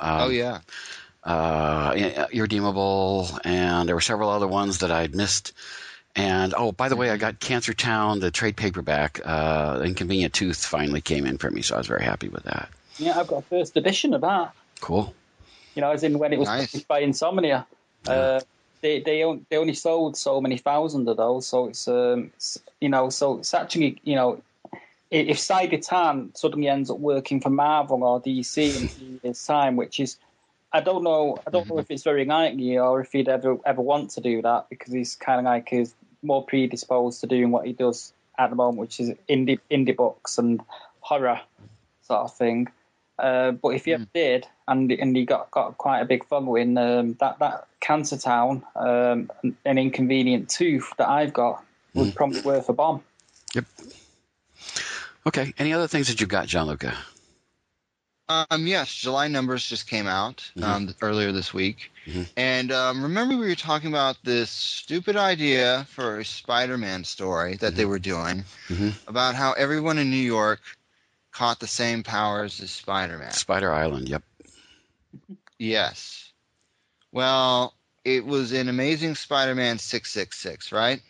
Irredeemable, and there were several other ones that I'd missed. And by the way, I got Cancer Town, the trade paperback. Inconvenient Tooth finally came in for me, so I was very happy with that. Yeah, I've got a first edition of that. Cool. As in when it was published by Insomnia. They only sold so many thousand of those, so it's so it's actually if Saigatan suddenly ends up working for Marvel or DC in a few years' time, which is I don't know if it's very likely or if he'd ever want to do that, because he's kind of like is more predisposed to doing what he does at the moment, which is indie books and horror sort of thing. But if he ever did, and he got quite a big following, that Cancer Town, an Inconvenient Tooth that I've got was probably worth a bomb. Yep. Okay. Any other things that you got, Gianluca? Yes, July numbers just came out earlier this week. Mm-hmm. And remember we were talking about this stupid idea for a Spider-Man story that they were doing about how everyone in New York caught the same powers as Spider-Man. Spider Island, yep. Yes. Well, it was in Amazing Spider-Man 666, right?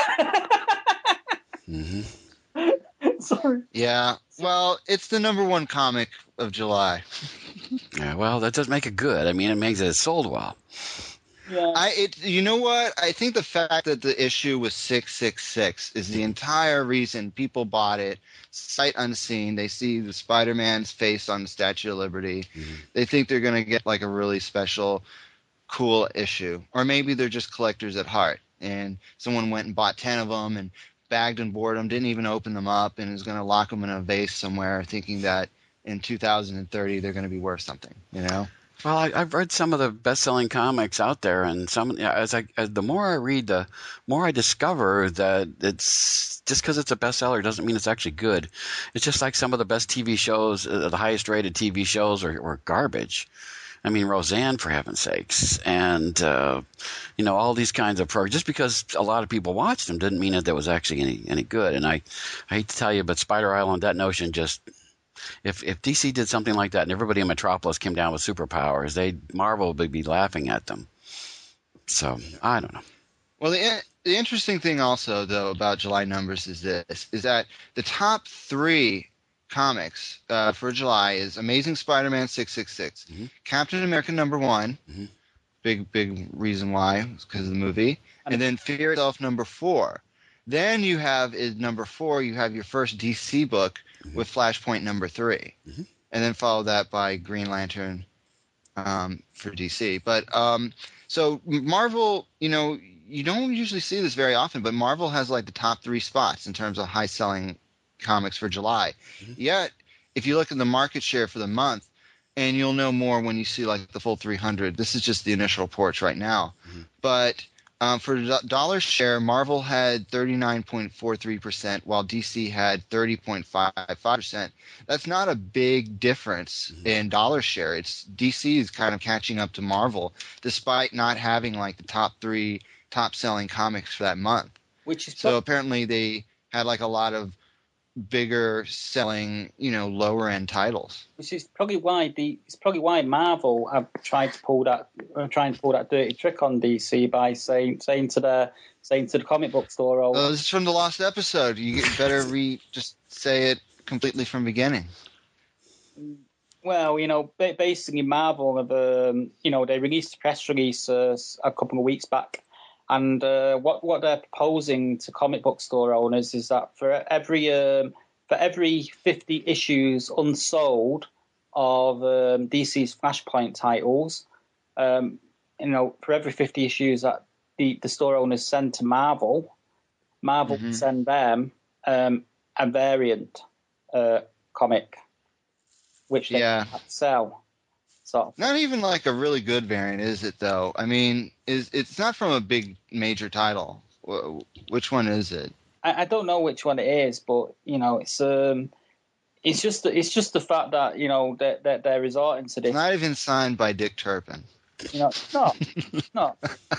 Sorry. Yeah. Well, it's the #1 comic of July. Yeah, well, that does make it good. I mean, it makes it sold well. Yeah. You know what? I think the fact that the issue was 666 is the entire reason people bought it. Sight unseen. They see the Spider-Man's face on the Statue of Liberty. They think they're going to get like a really special, cool issue. Or maybe they're just collectors at heart. And someone went and bought 10 of them and bagged and bored them, didn't even open them up, and is going to lock them in a vase somewhere, thinking that in 2030 they're going to be worth something, Well, I've read some of the best-selling comics out there, and the more I read, the more I discover that it's just because it's a bestseller doesn't mean it's actually good. It's just like some of the best TV shows, the highest-rated TV shows, are garbage. I mean, Roseanne, for heaven's sakes, and all these kinds of programs. Just because a lot of people watched them didn't mean that there was actually any good. And I hate to tell you, but Spider Island, that notion just. If DC did something like that and everybody in Metropolis came down with superpowers, Marvel would be laughing at them. So, I don't know. Well, the interesting thing also, though, about July numbers is that the top 3 comics for July is Amazing Spider-Man 666, Captain America #1, big reason why, because of the movie, and then Fear Itself #4. Then you have #4, you have your first DC book with Flashpoint #3, and then follow that by Green Lantern for DC. But so Marvel, you don't usually see this very often, but Marvel has like the top 3 spots in terms of high-selling comics for July. Yet, if you look at the market share for the month, and you'll know more when you see like the full 300. This is just the initial reports right now, but. For dollar share, Marvel had 39.43%, while DC had 30.55%. That's not a big difference in dollar share. DC is kind of catching up to Marvel, despite not having like the top 3 top-selling comics for that month. So apparently they had like a lot of bigger selling, lower end titles. Which is probably why Marvel are trying to pull that dirty trick on DC by saying to the comic book store. Oh, this is from the last episode. You better just say it completely from the beginning. Well, basically Marvel have, they released a press release a couple of weeks back. And what they're proposing to comic book store owners is that for every 50 issues unsold of DC's Flashpoint titles, for every 50 issues that the store owners send to Marvel will send them a variant comic, which they can sell. So. Not even like a really good variant, is it, though? I mean, it's not from a big major title. Which one is it? I don't know which one it is, but it's just the fact that that they're resorting to this. It's not even signed by Dick Turpin. You know, no.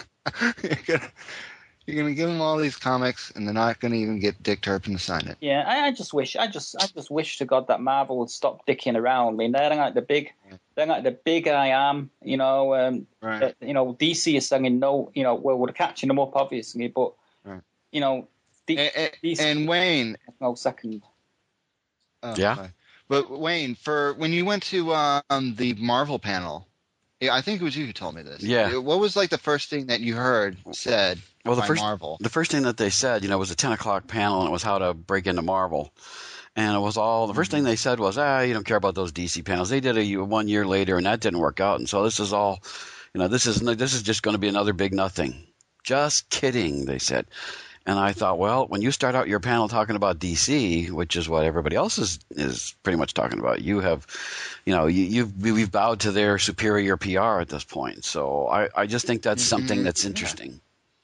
You're gonna give them all these comics, and they're not gonna even get Dick Turpin to sign it. Yeah, I just wish to God that Marvel would stop dicking around. I mean, they're like the big I am. You know, Right. you know, DC is saying no. You know, we're catching them up, obviously, but Right. you know, DC and Wayne. No second. Yeah. Sorry. But Wayne, for when you went to the Marvel panel, I think it was you who told me this. Yeah. What was like the first thing that you heard said? Well, Marvel. The first thing that they said, you know, was a 10 o'clock panel, and it was how to break into Marvel. And it was all, the first thing they said was, you don't care about those DC panels. They did it 1 year later, and that didn't work out. And so this is all, you know, this is just going to be another big nothing. Just kidding, they said. And I thought, well, when you start out your panel talking about DC, which is what everybody else is pretty much talking about, you have, you know, we've bowed to their superior PR at this point. So I just think that's something that's interesting.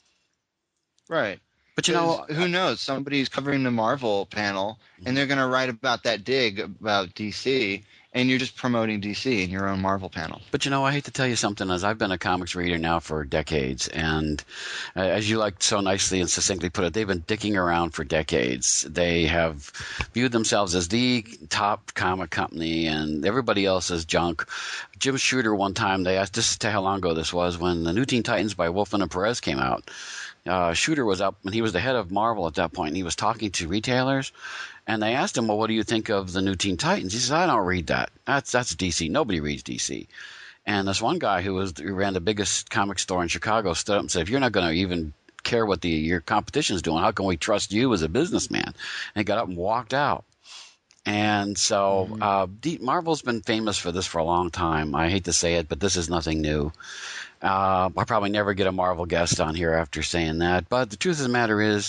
Right. But you know, who knows? Somebody's covering the Marvel panel, and they're going to write about that dig about DC, and you're just promoting DC in your own Marvel panel. But you know, I hate to tell you something, as I've been a comics reader now for decades, and as you like so nicely and succinctly put it, they've been dicking around for decades. They have viewed themselves as the top comic company, and everybody else is junk. Jim Shooter one time, they asked, just to how long ago this was, when the New Teen Titans by Wolfman and Perez came out. Shooter was up, and he was the head of Marvel at that point, and he was talking to retailers, and they asked him, well, what do you think of the New Teen Titans? He says, I don't read that. That's DC. Nobody reads DC. And this one guy who ran the biggest comic store in Chicago stood up and said, if you're not going to even care what your competition's doing, how can we trust you as a businessman? And he got up and walked out. And so Marvel's been famous for this for a long time. I hate to say it, but this is nothing new. I'll probably never get a Marvel guest on here after saying that. But the truth of the matter is,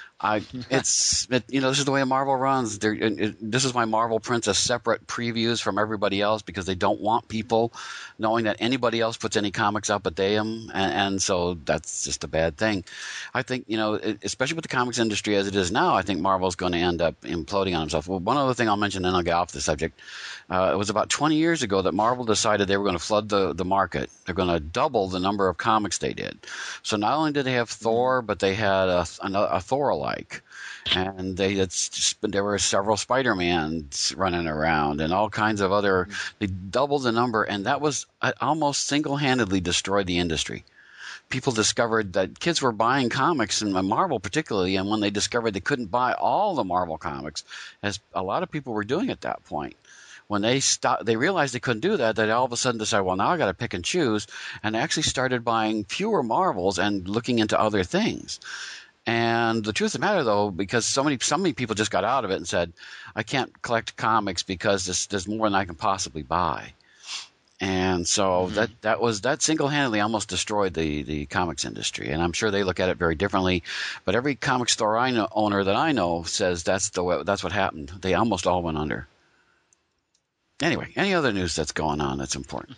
this is the way Marvel runs. This is why Marvel prints a separate previews from everybody else, because they don't want people knowing that anybody else puts any comics up but they them, and so that's just a bad thing. I think, you know, especially with the comics industry as it is now, I think Marvel's going to end up imploding on himself. Well, one other thing I'll mention, then I'll get off the subject. It was about 20 years ago that Marvel decided they were going to flood the market. They're going to double the number of comics they did. So not only did they have Thor, but they had a Thor-alike. And there were several Spider-Mans running around and all kinds of other. They doubled the number, and that was almost single-handedly destroyed the industry. People discovered that kids were buying comics, and Marvel particularly, and when they discovered they couldn't buy all the Marvel comics, as a lot of people were doing at that point. When they realized they couldn't do that, they all of a sudden decided, well, now I got to pick and choose, and actually started buying fewer Marvels and looking into other things. And the truth of the matter, though, because so many people just got out of it and said, I can't collect comics because there's more than I can possibly buy. And so that single-handedly almost destroyed the comics industry. And I'm sure they look at it very differently. But every comic store owner that I know says that's what happened. They almost all went under. Anyway, any other news that's going on that's important?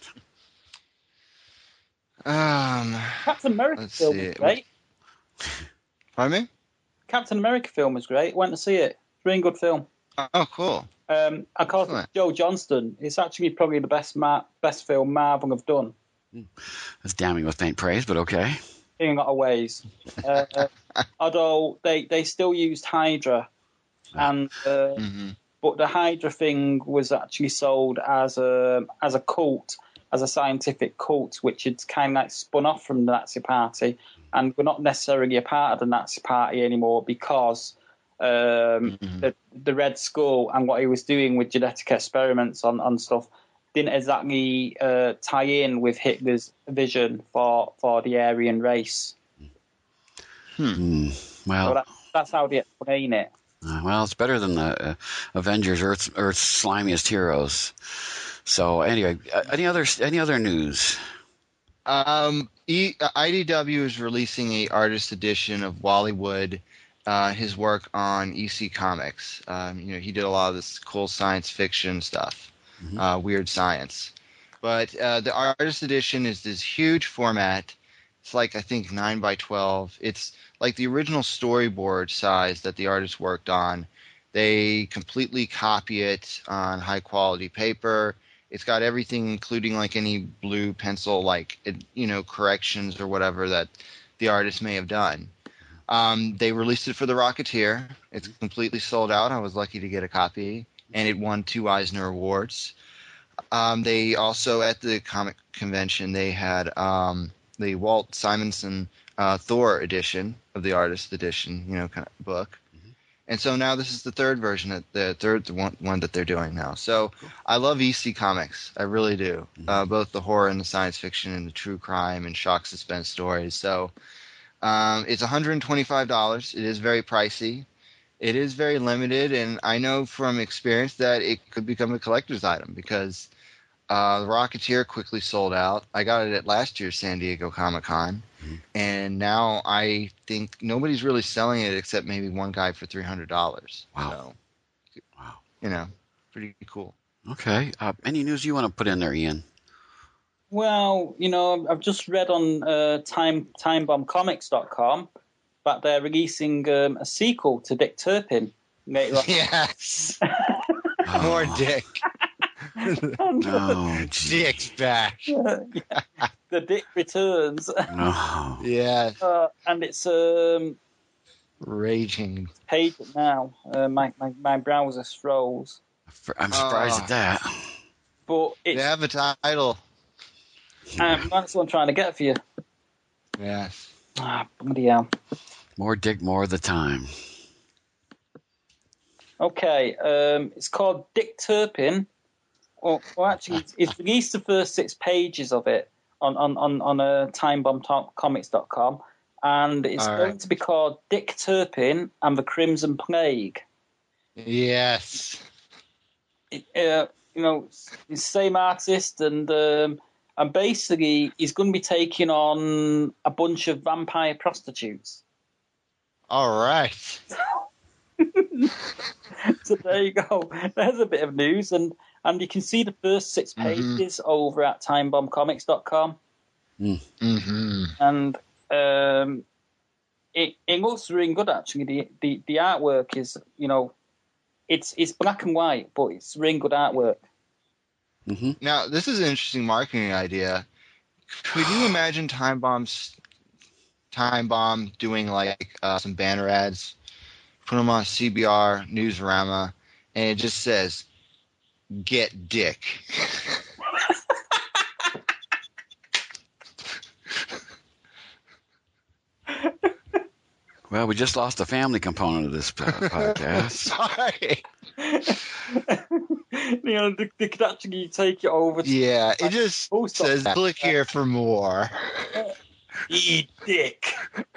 Captain America film was great. Pardon me? Captain America film was great. Went to see it. Really good film. Oh, cool. I call it Joe Johnston. It's actually probably the best film Marvel have done. That's damning with faint praise, but okay. In a lot of ways. Although they still used Hydra, and but the Hydra thing was actually sold as a cult, as a scientific cult, which had kind of like spun off from the Nazi Party, and we're not necessarily a part of the Nazi Party anymore because the Red Skull and what he was doing with genetic experiments on stuff didn't exactly tie in with Hitler's vision for the Aryan race. Well, so that's how they explain it. Well, it's better than the Avengers, Earth's slimiest heroes. So anyway, any other news? IDW is releasing a artist edition of Wally Wood, his work on EC Comics. He did a lot of this cool science fiction stuff, weird science. But the artist edition is this huge format. It's like, I think, 9x12. It's like the original storyboard size that the artist worked on. They completely copy it on high-quality paper, It's got everything, including like any blue pencil, like corrections or whatever that the artist may have done. They released it for The Rocketeer. It's completely sold out. I was lucky to get a copy, and it won 2 Eisner Awards. They also, at the comic convention, they had the Walt Simonson Thor edition of the artist edition, kind of book. And so now this is the third version, the third one that they're doing now. So I love EC Comics. I really do. Both the horror and the science fiction and the true crime and shock suspense stories. So it's $125. It is very pricey. It is very limited, and I know from experience that it could become a collector's item because the Rocketeer quickly sold out. I got it at last year's San Diego Comic-Con, and now I think nobody's really selling it except maybe one guy for $300. Wow. So, wow. Pretty cool. Okay. Any news you want to put in there, Ian? Well, I've just read on timebombcomics.com that they're releasing a sequel to Dick Turpin later on. Yes. More Dick. Dick's back. The Dick Returns. No. Yes. And it's raging. Page it now. My browser froze. I'm surprised at that. But it's, they have a title. That's what I'm trying to get for you. Yes. Bloody hell. More Dick, more of the time. Okay, it's called Dick Turpin. Well, actually, it's released the first 6 pages of it on timebombcomics.com, and it's going to be called Dick Turpin and the Crimson Plague. Yes. It's the same artist, and basically he's going to be taking on a bunch of vampire prostitutes. All right. So there you go. There's a bit of news, and you can see the first 6 pages over at timebombcomics.com. Mm-hmm. And it looks really good, actually. The artwork is, it's black and white, but it's really good artwork. Mm-hmm. Now, this is an interesting marketing idea. Could you imagine Time Bomb doing like some banner ads, put them on CBR, Newsarama, and it just says, "Get Dick." Well, we just lost the family component of this podcast. Sorry. They could actually take it over. Yeah, it just says, "Click here for more." Eat dick.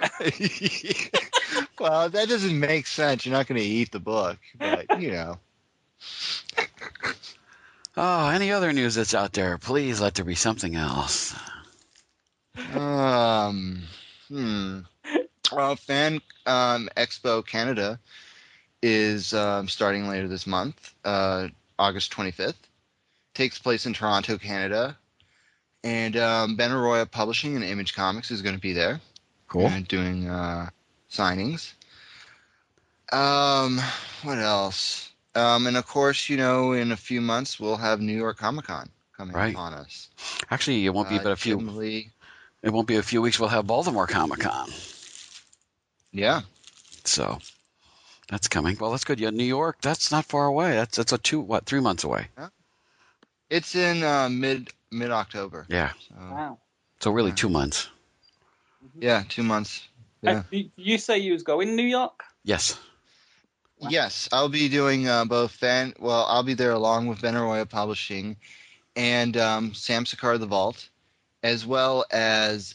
Well, that doesn't make sense. You're not going to eat the book, but Oh, any other news that's out there? Please let there be something else. Well, Fan Expo Canada is starting later this month, August 25th. Takes place in Toronto, Canada. And Benaroya Publishing and Image Comics is going to be there. Cool. Doing signings. What else? And of course, in a few months we'll have New York Comic Con coming upon us. Actually, it won't be but a few. It won't be a few weeks. We'll have Baltimore Comic Con. Yeah. So that's coming. Well, that's good. Yeah, New York. That's not far away. That's 3 months away. Yeah. It's in mid October. Yeah. So, wow. So really 2 months. Yeah, 2 months. Yeah. Did you say you was going to New York? Yes. Wow. Yes, I'll be doing both I'll be there along with Benaroya Publishing and Sam Sakar the Vault, as well as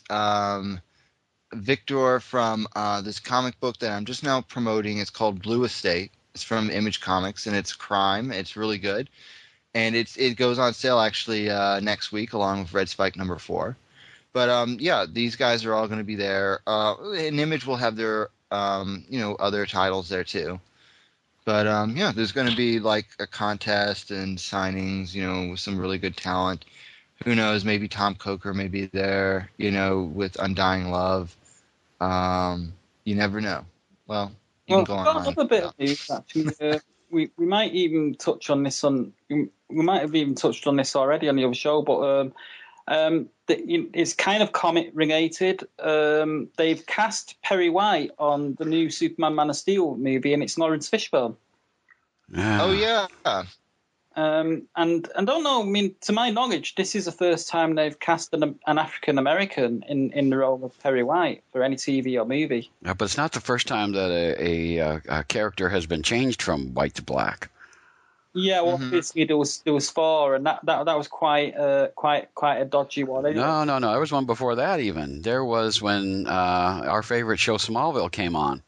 Victor from this comic book that I'm just now promoting. It's called Blue Estate. It's from Image Comics, and it's crime. It's really good. And it goes on sale actually next week along with Red Spike number 4. But these guys are all going to be there. And Image will have their other titles there too. But there's going to be like a contest and signings, with some really good talent. Who knows? Maybe Tom Coker may be there, with Undying Love. You never know. Well, you can go I've got online. another bit of news actually. We might even touch on this on we might have even touched on this already on the other show, but it's kind of comic related. They've cast Perry White on the new Superman Man of Steel movie, and it's Lawrence Fishburne. Oh yeah. And I don't know. I mean, to my knowledge, this is the first time they've cast an African American in the role of Perry White for any TV or movie. But it's not the first time that a character has been changed from white to black. Yeah, well, obviously there was 4, and that was quite a dodgy one. Anyway. No. There was one before that even. There was when our favorite show Smallville came on.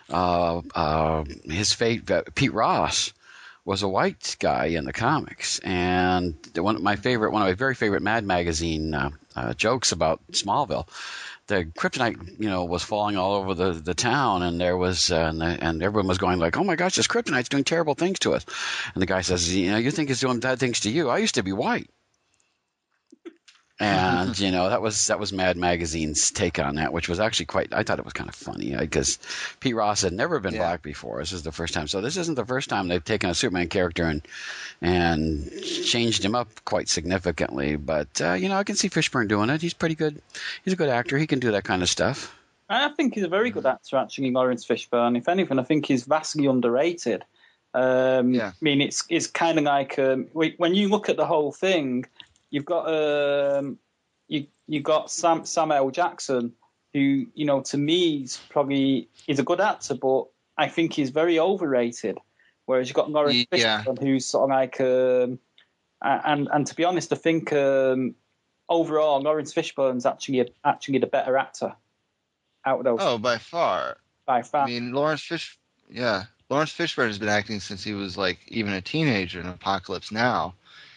Pete Ross was a white guy in the comics, and one of my very favorite Mad Magazine jokes about Smallville. The kryptonite, was falling all over the town, and there was and everyone was going like, "Oh my gosh, this kryptonite's doing terrible things to us." And the guy says, "You think it's doing bad things to you? I used to be white." And that was Mad Magazine's take on that, which was actually I thought it was kind of funny because Pete Ross had never been black before. This is the first time, so this isn't the first time they've taken a Superman character and changed him up quite significantly. But I can see Fishburne doing it. He's pretty good. He's a good actor. He can do that kind of stuff. I think he's a very good actor, actually, Lawrence Fishburne. If anything, I think he's vastly underrated. I mean, it's kind of like when you look at the whole thing. You've got you got Samuel Jackson, who to me is a good actor, but I think he's very overrated. Whereas you've got Lawrence Fishburne, who's sort of like and to be honest, I think overall Lawrence Fishburne's actually the better actor out of those. Oh, by far. By far. I mean, Lawrence Fishburne has been acting since he was like even a teenager in Apocalypse Now.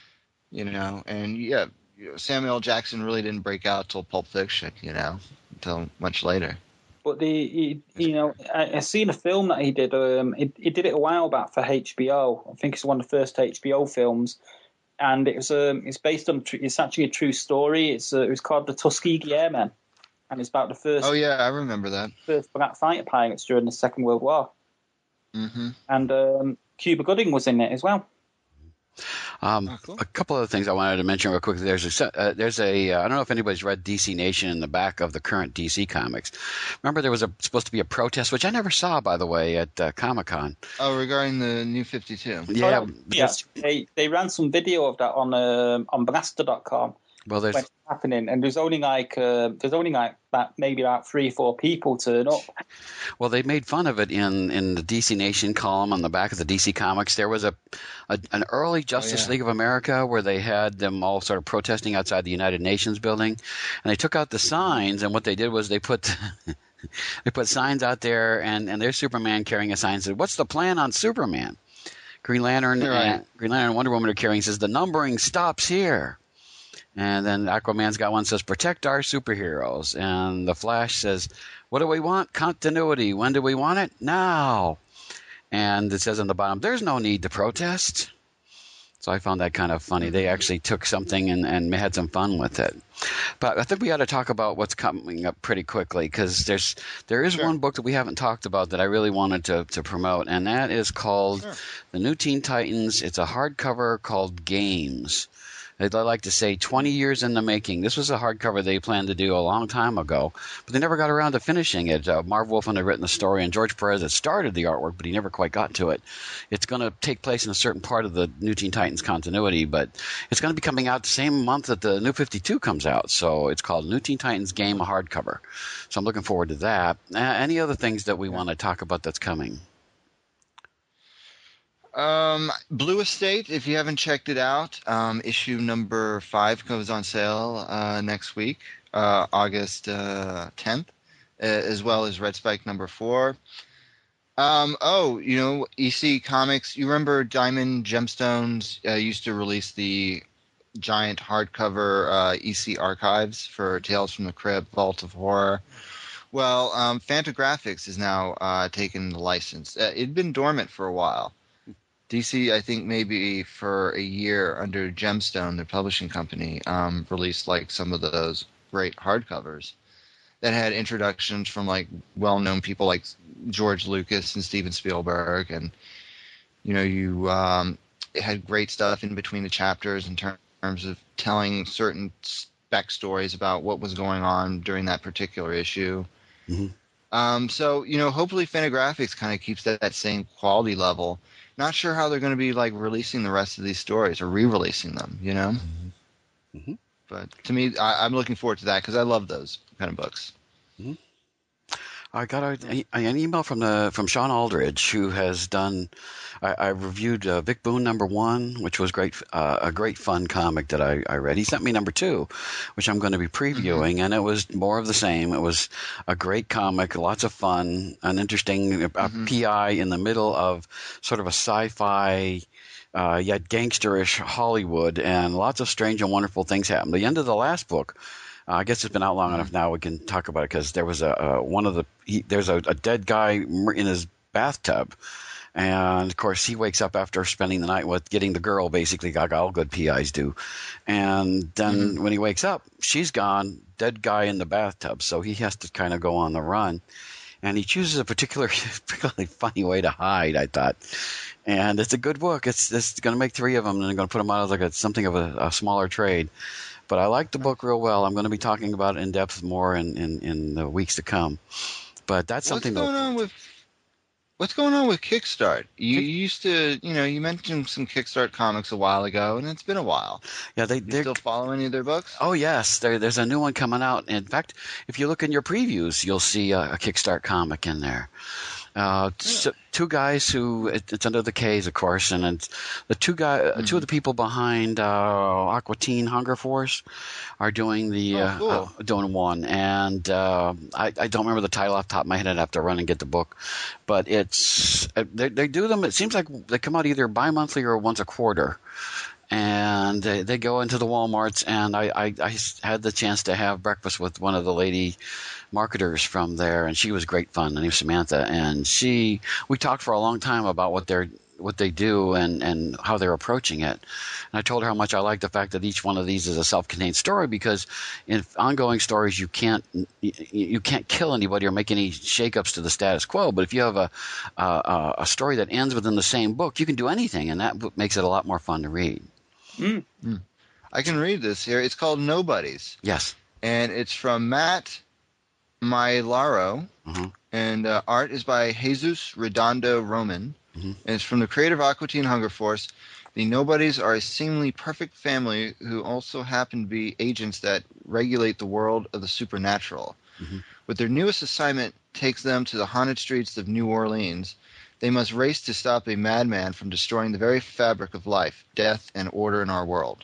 And Samuel Jackson really didn't break out till Pulp Fiction, until much later. But I seen a film that he did. He did it a while back for HBO. I think it's one of the first HBO films, and it's based on. It's actually a true story. It was called The Tuskegee Airmen, and it's about the first. Oh yeah, I remember that. First black fighter pilots during the Second World War. Mm-hmm. And Cuba Gooding was in it as well. Cool. A couple of things I wanted to mention real quickly. There's a I don't know if anybody's read DC Nation in the back of the current DC comics. Remember there was supposed to be a protest, which I never saw, by the way, at Comic-Con. Oh, regarding the New 52. Yeah. They ran some video of that on Blaster.com. Well, there's happening, and there's only like maybe about 3-4 people turn up. Well, they made fun of it in the DC Nation column on the back of the DC Comics. There was an early Justice League of America where they had them all sort of protesting outside the United Nations building, and they took out the signs. And what they did was they put they put signs out there, and there's Superman carrying a sign that said, "What's the plan on Superman?" Green Lantern and Wonder Woman are carrying, says the numbering stops here. And then Aquaman's got one that says, "Protect our superheroes." And the Flash says, "What do we want? Continuity. When do we want it? Now." And it says on the bottom, "There's no need to protest." So I found that kind of funny. They actually took something and had some fun with it. But I think we ought to talk about what's coming up pretty quickly, because there is one book that we haven't talked about that I really wanted to promote, and that is called The New Teen Titans. It's a hardcover called Games. I'd like to say 20 years in the making. This was a hardcover they planned to do a long time ago, but they never got around to finishing it. Marv Wolfman had written the story, and George Perez had started the artwork, but he never quite got to it. It's going to take place in a certain part of the New Teen Titans continuity, but it's going to be coming out the same month that the New 52 comes out, so it's called New Teen Titans Game, a hardcover. So I'm looking forward to that. Any other things that we want to talk about that's coming? Blue Estate, if you haven't checked it out, issue number 5 goes on sale next week, August 10th, as well as Red Spike number 4. EC Comics, you remember Diamond Gemstones used to release the giant hardcover EC archives for Tales from the Crypt, Vault of Horror. Well, Fantagraphics is now taking the license. It'd been dormant for a while. DC, I think maybe for a year under Gemstone, their publishing company, released like some of those great hardcovers that had introductions from like well-known people like George Lucas and Steven Spielberg, and it had great stuff in between the chapters in terms of telling certain backstories about what was going on during that particular issue. Mm-hmm. So, hopefully Fantagraphics kind of keeps that same quality level. Not sure how they're going to be like releasing the rest of these stories or re-releasing them, Mm-hmm. Mm-hmm. But to me, I'm looking forward to that because I love those kind of books. Mm-hmm. I got an email from Sean Aldridge, who has done. I reviewed Vic Boone #1, which was great, a great fun comic that I read. He sent me #2, which I'm going to be previewing, and it was more of the same. It was a great comic, lots of fun, an interesting PI in the middle of sort of a sci-fi. Yet gangsterish Hollywood, and lots of strange and wonderful things happen. The end of the last book, I guess it's been out long enough now we can talk about it, because there was there's a dead guy in his bathtub, and of course he wakes up after spending the night with getting the girl, basically like all good PIs do, and then when he wakes up, she's gone, dead guy in the bathtub, so he has to kind of go on the run. And he chooses a particularly funny way to hide, I thought. And it's a good book. It's going to make 3 of them, and they're going to put them out as something of a smaller trade. But I like the book real well. I'm going to be talking about it in depth more in the weeks to come. But that's something. What's going on with Kickstart? You used to, you mentioned some Kickstart comics a while ago, and it's been a while. Yeah, they're still follow any of their books? Oh yes, there's a new one coming out. In fact, if you look in your previews, you'll see a Kickstart comic in there. Two guys who it's under the K's, of course, and it's the two of the people behind Aqua Teen Hunger Force are doing doing one, and I don't remember the title off the top of my head. I'd have to run and get the book, but it's they do them. It seems like they come out either bi-monthly or once a quarter. And they go into the Walmarts, and I had the chance to have breakfast with one of the lady marketers from there, and she was great fun. Her name's Samantha, and we talked for a long time about what they do and how they're approaching it. And I told her how much I like the fact that each one of these is a self-contained story, because in ongoing stories you can't kill anybody or make any shakeups to the status quo. But if you have a story that ends within the same book, you can do anything, and that makes it a lot more fun to read. I can read this here. It's called Nobodies. Yes. And it's from Matt Mailaro, and art is by Jesus Redondo Roman. And it's from the creator of Aqua Teen Hunger Force. The Nobodies are a seemingly perfect family who also happen to be agents that regulate the world of the supernatural. But their newest assignment takes them to the haunted streets of New Orleans. They must race to stop a madman from destroying the very fabric of life, death, and order in our world.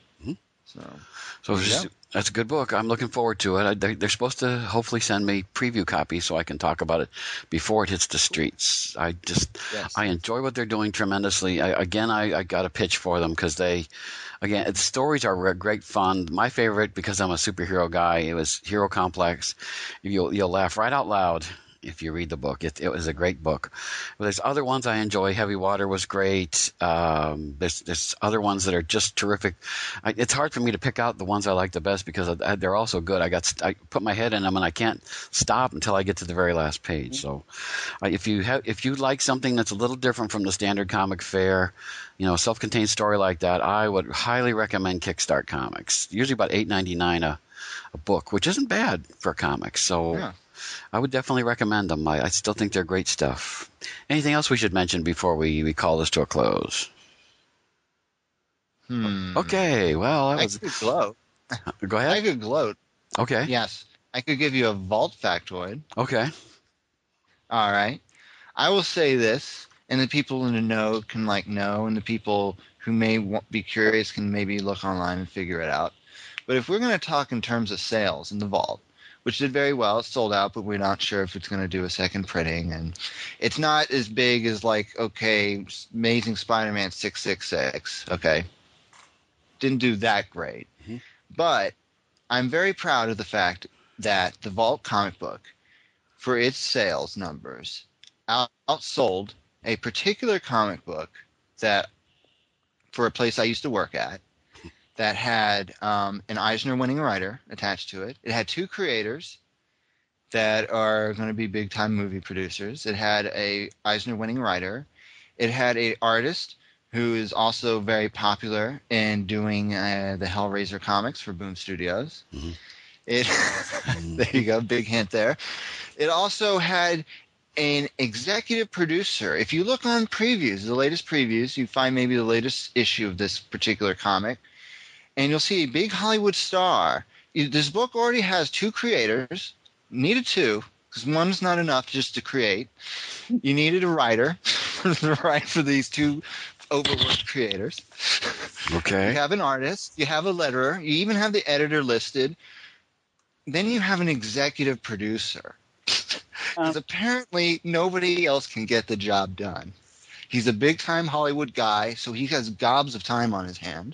So that's a good book. I'm looking forward to it. They're supposed to hopefully send me preview copies so I can talk about it before it hits the streets. I enjoy what they're doing tremendously. I got a pitch for them because the stories are great fun. My favorite, because I'm a superhero guy, it was Hero Complex. You'll laugh right out loud if you read the book. It was a great book. But there's other ones I enjoy. Heavy Water was great. There's other ones that are just terrific. It's hard for me to pick out the ones I like the best because they're all so good. I put my head in them and I can't stop until I get to the very last page. So if you like something that's a little different from the standard comic fare, self-contained story like that, I would highly recommend Kickstart Comics. Usually about $8.99 a book, which isn't bad for comics. So. Yeah. I would definitely recommend them. I still think they're great stuff. Anything else we should mention before we call this to a close? Okay, well, I could gloat. Go ahead. I could gloat. Okay. Yes. I could give you a vault factoid. Okay. All right. I will say this, and the people in the know can know, and the people who may be curious can maybe look online and figure it out. But if we're going to talk in terms of sales in the vault, which did very well. It's sold out, but we're not sure if it's going to do a second printing. And it's not as big as Amazing Spider-Man 666, okay? Didn't do that great. But I'm very proud of the fact that the Vault comic book, for its sales numbers, outsold a particular comic book that, for a place I used to work at, that had an Eisner-winning writer attached to it. It had 2 creators that are going to be big-time movie producers. It had a Eisner-winning writer. It had an artist who is also very popular in doing the Hellraiser comics for Boom Studios. Mm-hmm. There you go, big hint there. It also had an executive producer. If you look on previews, the latest previews, you find maybe the latest issue of this particular comic, and you'll see a big Hollywood star. This book already has 2 creators. Needed 2, because one's not enough just to create. You needed a writer to write for these 2 overworked creators. Okay. You have an artist. You have a letterer. You even have the editor listed. Then you have an executive producer. Because apparently nobody else can get the job done. He's a big-time Hollywood guy, so he has gobs of time on his hand.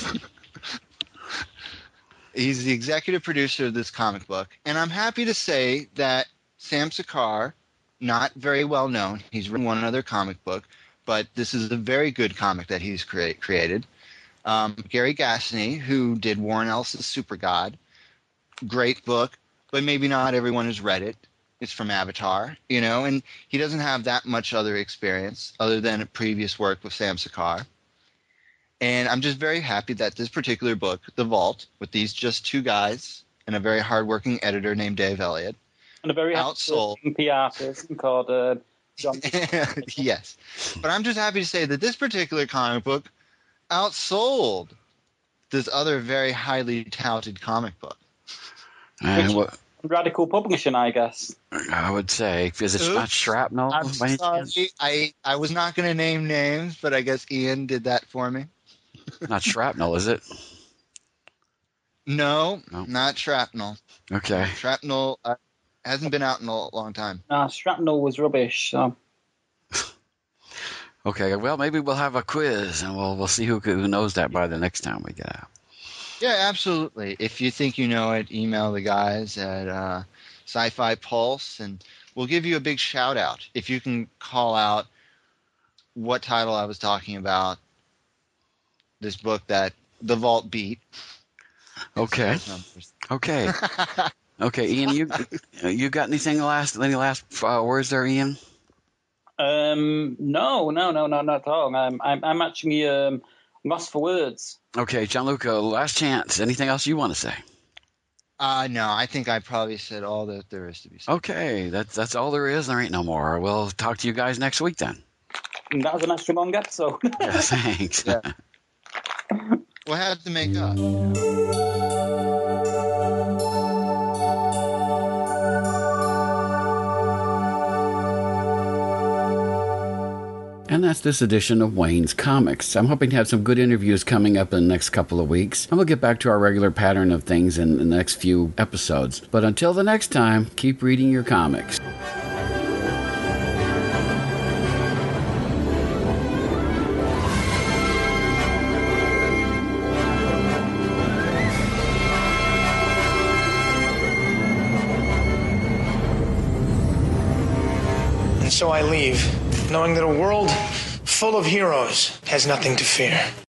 He's the executive producer of this comic book. And I'm happy to say that Sam Sakar, not very well known, he's written one other comic book, but this is a very good comic that he's created. Gary Gassney, who did Warren Ellis's Super God, great book, but maybe not everyone has read it. It's from Avatar, and he doesn't have that much other experience other than a previous work with Sam Sakar. And I'm just very happy that this particular book, The Vault, with these just 2 guys and a very hardworking editor named Dave Elliott, and a very outsold PR person called John. Yes. But I'm just happy to say that this particular comic book outsold this other very highly touted comic book. Radical Publishing, I guess. I would say, is it not Shrapnel? I'm sorry. I was not going to name names, but I guess Ian did that for me. Not Shrapnel, is it? No, not Shrapnel. Okay. Shrapnel hasn't been out in a long time. Shrapnel was rubbish. So. Okay, well, maybe we'll have a quiz, and we'll see who knows that by the next time we get out. Yeah, absolutely. If you think you know it, email the guys at Sci-Fi Pulse, and we'll give you a big shout-out. If you can call out what title I was talking about, this book that The Vault beat. Okay. Okay. Okay, Ian, you got any last words there, Ian? No, not at all. I'm actually lost for words. Okay, Gianluca, last chance. Anything else you want to say? No, I think I probably said all that there is to be said. Okay, that's all there is. There ain't no more. We'll talk to you guys next week then. And that was an extra long episode. Yeah, thanks. Yeah. We'll have to make up. And that's this edition of Wayne's Comics. I'm hoping to have some good interviews coming up in the next couple of weeks, and we'll get back to our regular pattern of things in the next few episodes. But until the next time, keep reading your comics. And so I leave, knowing that a world full of heroes has nothing to fear.